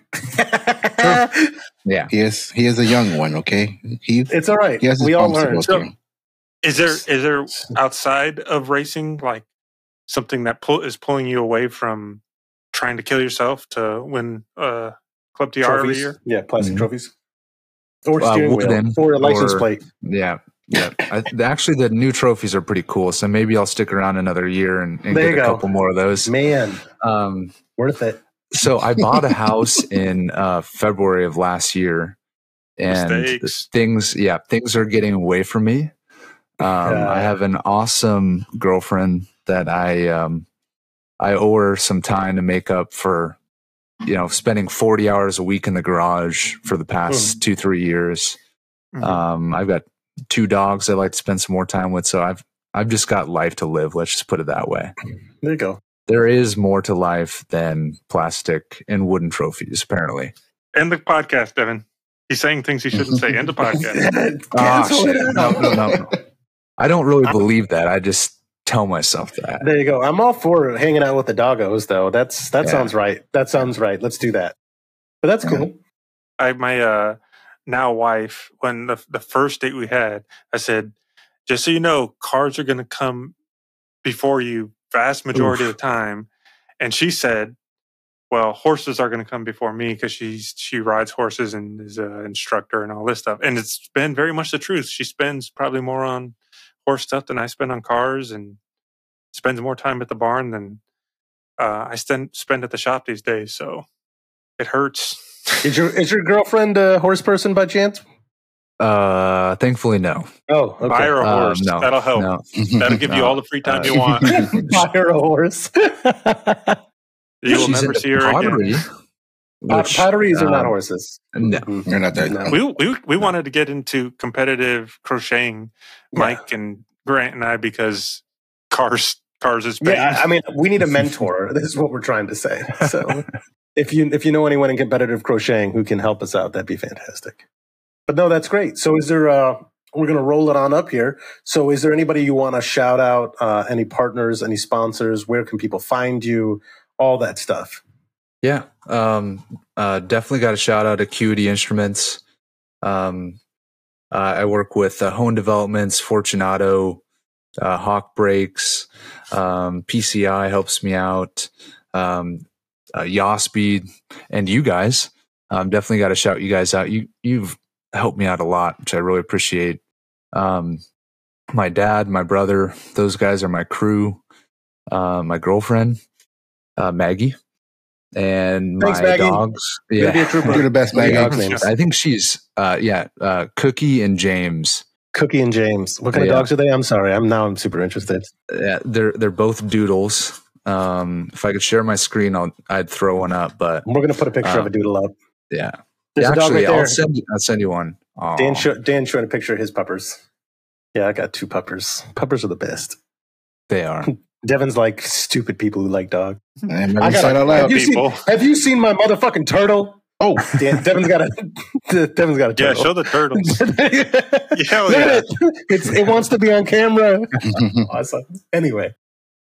Yeah. He is he is a young one, okay? He It's all right. he has his We all bumps to learn. go So- through. Is there is there outside of racing like something that pull, is pulling you away from trying to kill yourself to win uh, Club T R every Trophies. year? Yeah, plastic Mhm. trophies. Or Uh, steering wooden wheel. Or a license or- plate. Yeah. Yeah. I, actually, the new trophies are pretty cool. So maybe I'll stick around another year and, and There get you a go. couple more of those. Man, Um, worth it. so I bought a house in uh, February of last year, and Mistakes. things, yeah, things are getting away from me. Um, Yeah. I have an awesome girlfriend that I um, I owe her some time to make up for, you know, spending forty hours a week in the garage for the past Mm. two, three years. Mhm. Um, I've got two dogs I'd like to spend some more time with. So I've, I've just got life to live. Let's just put it that way. There you go. There is more to life than plastic and wooden trophies, apparently. End the podcast, Devin. He's saying things he shouldn't say. End the podcast. Ah, Cancel shit. it No, out. no, no, no. I don't really believe that. I just tell myself that. There you go. I'm all for hanging out with the doggos, though. That's that Yeah. sounds right. That sounds right. Let's do that. But that's cool. I my uh now wife, when the the first date we had, I said, just so you know, cars are gonna come before you vast majority Oof. of the time. And she said, well, horses are gonna come before me because she's she rides horses and is an instructor and all this stuff. And it's been very much the truth. She spends probably more on horse stuff than I spend on cars, and spends more time at the barn than uh, I spend spend at the shop these days. So it hurts. Is your is your girlfriend a horse person by chance? Uh, thankfully, no. Oh, okay. Buy her a Um, horse. no. That'll help. No. That'll give you No. all the free time Uh, you want. Buy her a horse. You will She's never into see her pottery, again. Pot- which, Potteries are not um, horses. No. Mhm. You're not that. No. We, we we wanted to get into competitive crocheting, Mike and Grant and I, because cars cars is pain. Yeah, I I mean, we need a mentor. This is what we're trying to say. So, if you if you know anyone in competitive crocheting who can help us out, that'd be fantastic. But no, that's great. So, is there? Uh, we're going to roll it on up here. So, is there anybody you want to shout out? Uh, any partners? Any sponsors? Where can people find you? All that stuff. Yeah, um, uh, definitely got a shout out to Acuity Instruments. Um, uh, I work with uh, Hone Developments, Fortunato, uh, Hawk Brakes, um, P C I helps me out, um, uh, Yawspeed, and you guys. Um, definitely got to shout you guys out. You you've helped me out a lot, which I really appreciate. Um, my dad, my brother, those guys are my crew. Uh, my girlfriend, uh, Maggie. And Thanks, my Maggie. dogs. Way to be a trooper. You're the best, What are Maggie. your dog names? I think she's, uh, yeah, uh, Cookie and James. Cookie and James. What kind Yeah. of dogs are they? I'm sorry. I'm now. I'm super interested. Yeah, they're they're both doodles. Um, if I could share my screen, I'll, I'd throw one up. But We're going to put a picture of Um, a doodle up. yeah, There's a dog actually, right there. I'll send you, I'll send you one. Aw. Dan, show, Dan showing a picture of his puppers. Yeah, I got two puppers. Puppers are the best. They are. Devin's like stupid people who like dogs. And I I got out a, loud. have, you seen, people. have you seen my motherfucking turtle? Oh, Dan, Devin's got a Devin's got a Yeah, turtle. show the turtles. Hell Look yeah. at it. It's, it wants to be on camera. Awesome. Anyway,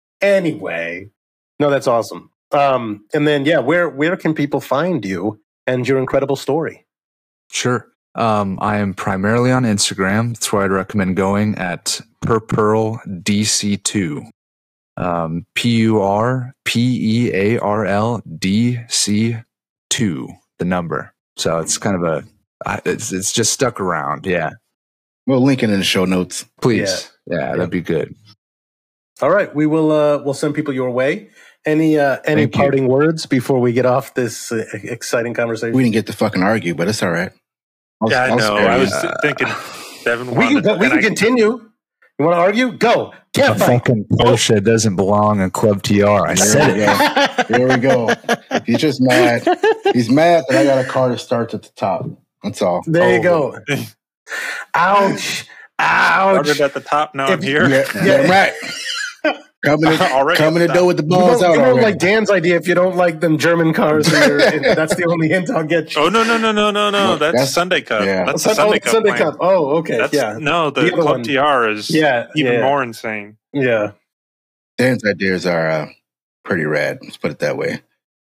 anyway, no, that's awesome. Um, and then yeah, where where can people find you and your incredible story? Sure. Um, I am primarily on Instagram. That's where I'd recommend going at Purpearl D C two. Um, P U R P E A R L D C two, the number. So it's kind of a, I- it's, it's just stuck around. Yeah. we'll link it in the show notes. Please. Yeah, that'd be good. All right, we will. Uh, we'll send people your way. Any uh, any Thank you. parting words before we get off this uh, exciting conversation? We didn't get to fucking argue, but it's all right. I'll- Yeah, I I'll know. spare I you. was thinking Devin We wanted can, we and can I- continue. You want to argue? Go. A Can't fight. fucking Porsche doesn't belong in Club T R. I There said we it. go. Here we go. He's just mad. He's mad that I got a car that starts at the top. That's all. There you Oh. go. Ouch. Ouch. started at the top. Now I'm If- here. Yeah, yeah. right. Coming to, Already coming at to the do top. with the You balls don't, out you don't already. like Dan's idea if you don't like them German cars. in your- that's the only hint I'll get you. Oh no no no no no no! That's, That's- Sunday Cup. yeah. That's Sun- the Sunday oh, Cup. Sunday plan. Cup. Oh, okay. That's, yeah. No, the, The other Club one. T R is Yeah, even yeah. more insane. Yeah. Dan's ideas are uh, pretty rad. Let's put it that way.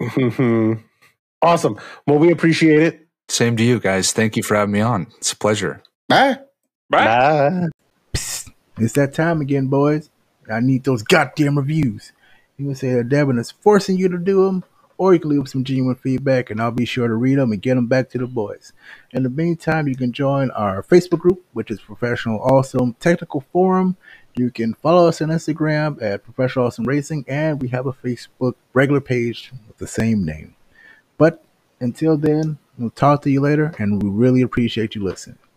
Awesome. Well, we appreciate it. Same to you guys. Thank you for having me on. It's a pleasure. Bye. Bye. Bye. Psst. It's that time again, boys. I need those goddamn reviews. You can say that Devin is forcing you to do them, or you can leave some genuine feedback, and I'll be sure to read them and get them back to the boys. In the meantime, you can join our Facebook group, which is Professional Awesome Technical Forum. You can follow us on Instagram at Professional Awesome Racing, and we have a Facebook regular page with the same name. But until then, We'll talk to you later, and we really appreciate you listening.